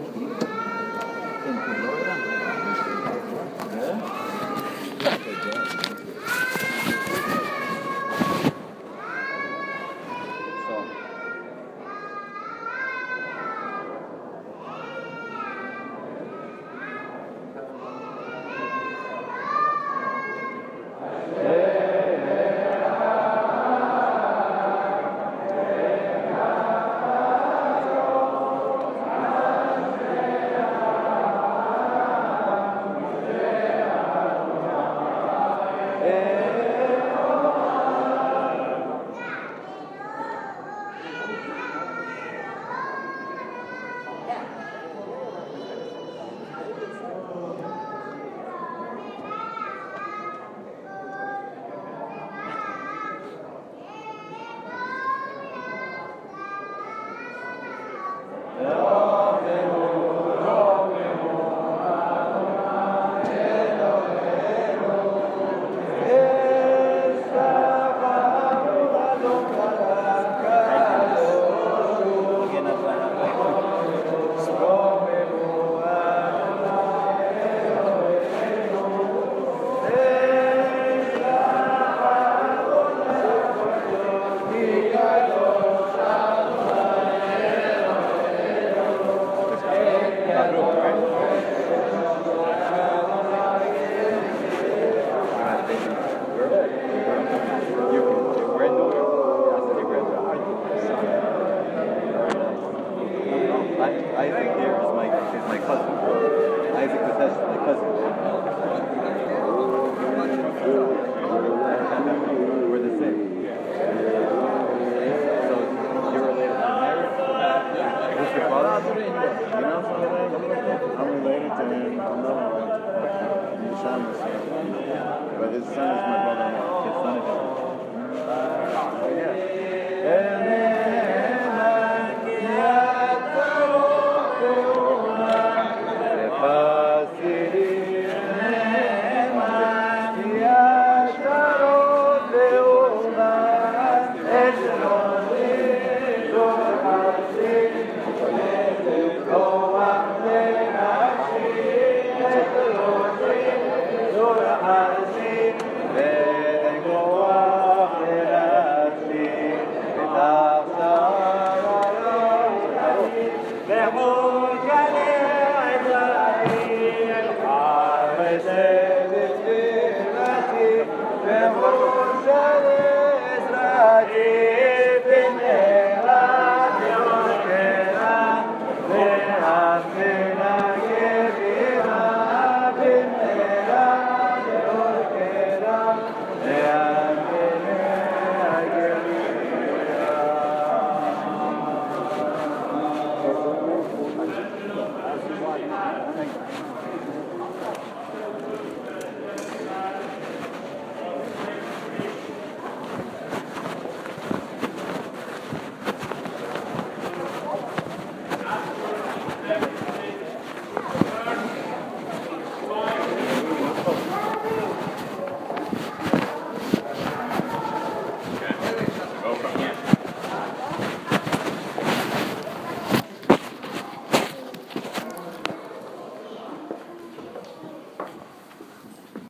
Isaac here is my cousin. Isaac Batesh is my cousin. We're the same. So you're related to marriage? Who's your father? You know something? I'm related to him. He's Shamus. But his son is my brother-in-law. His son is Verbo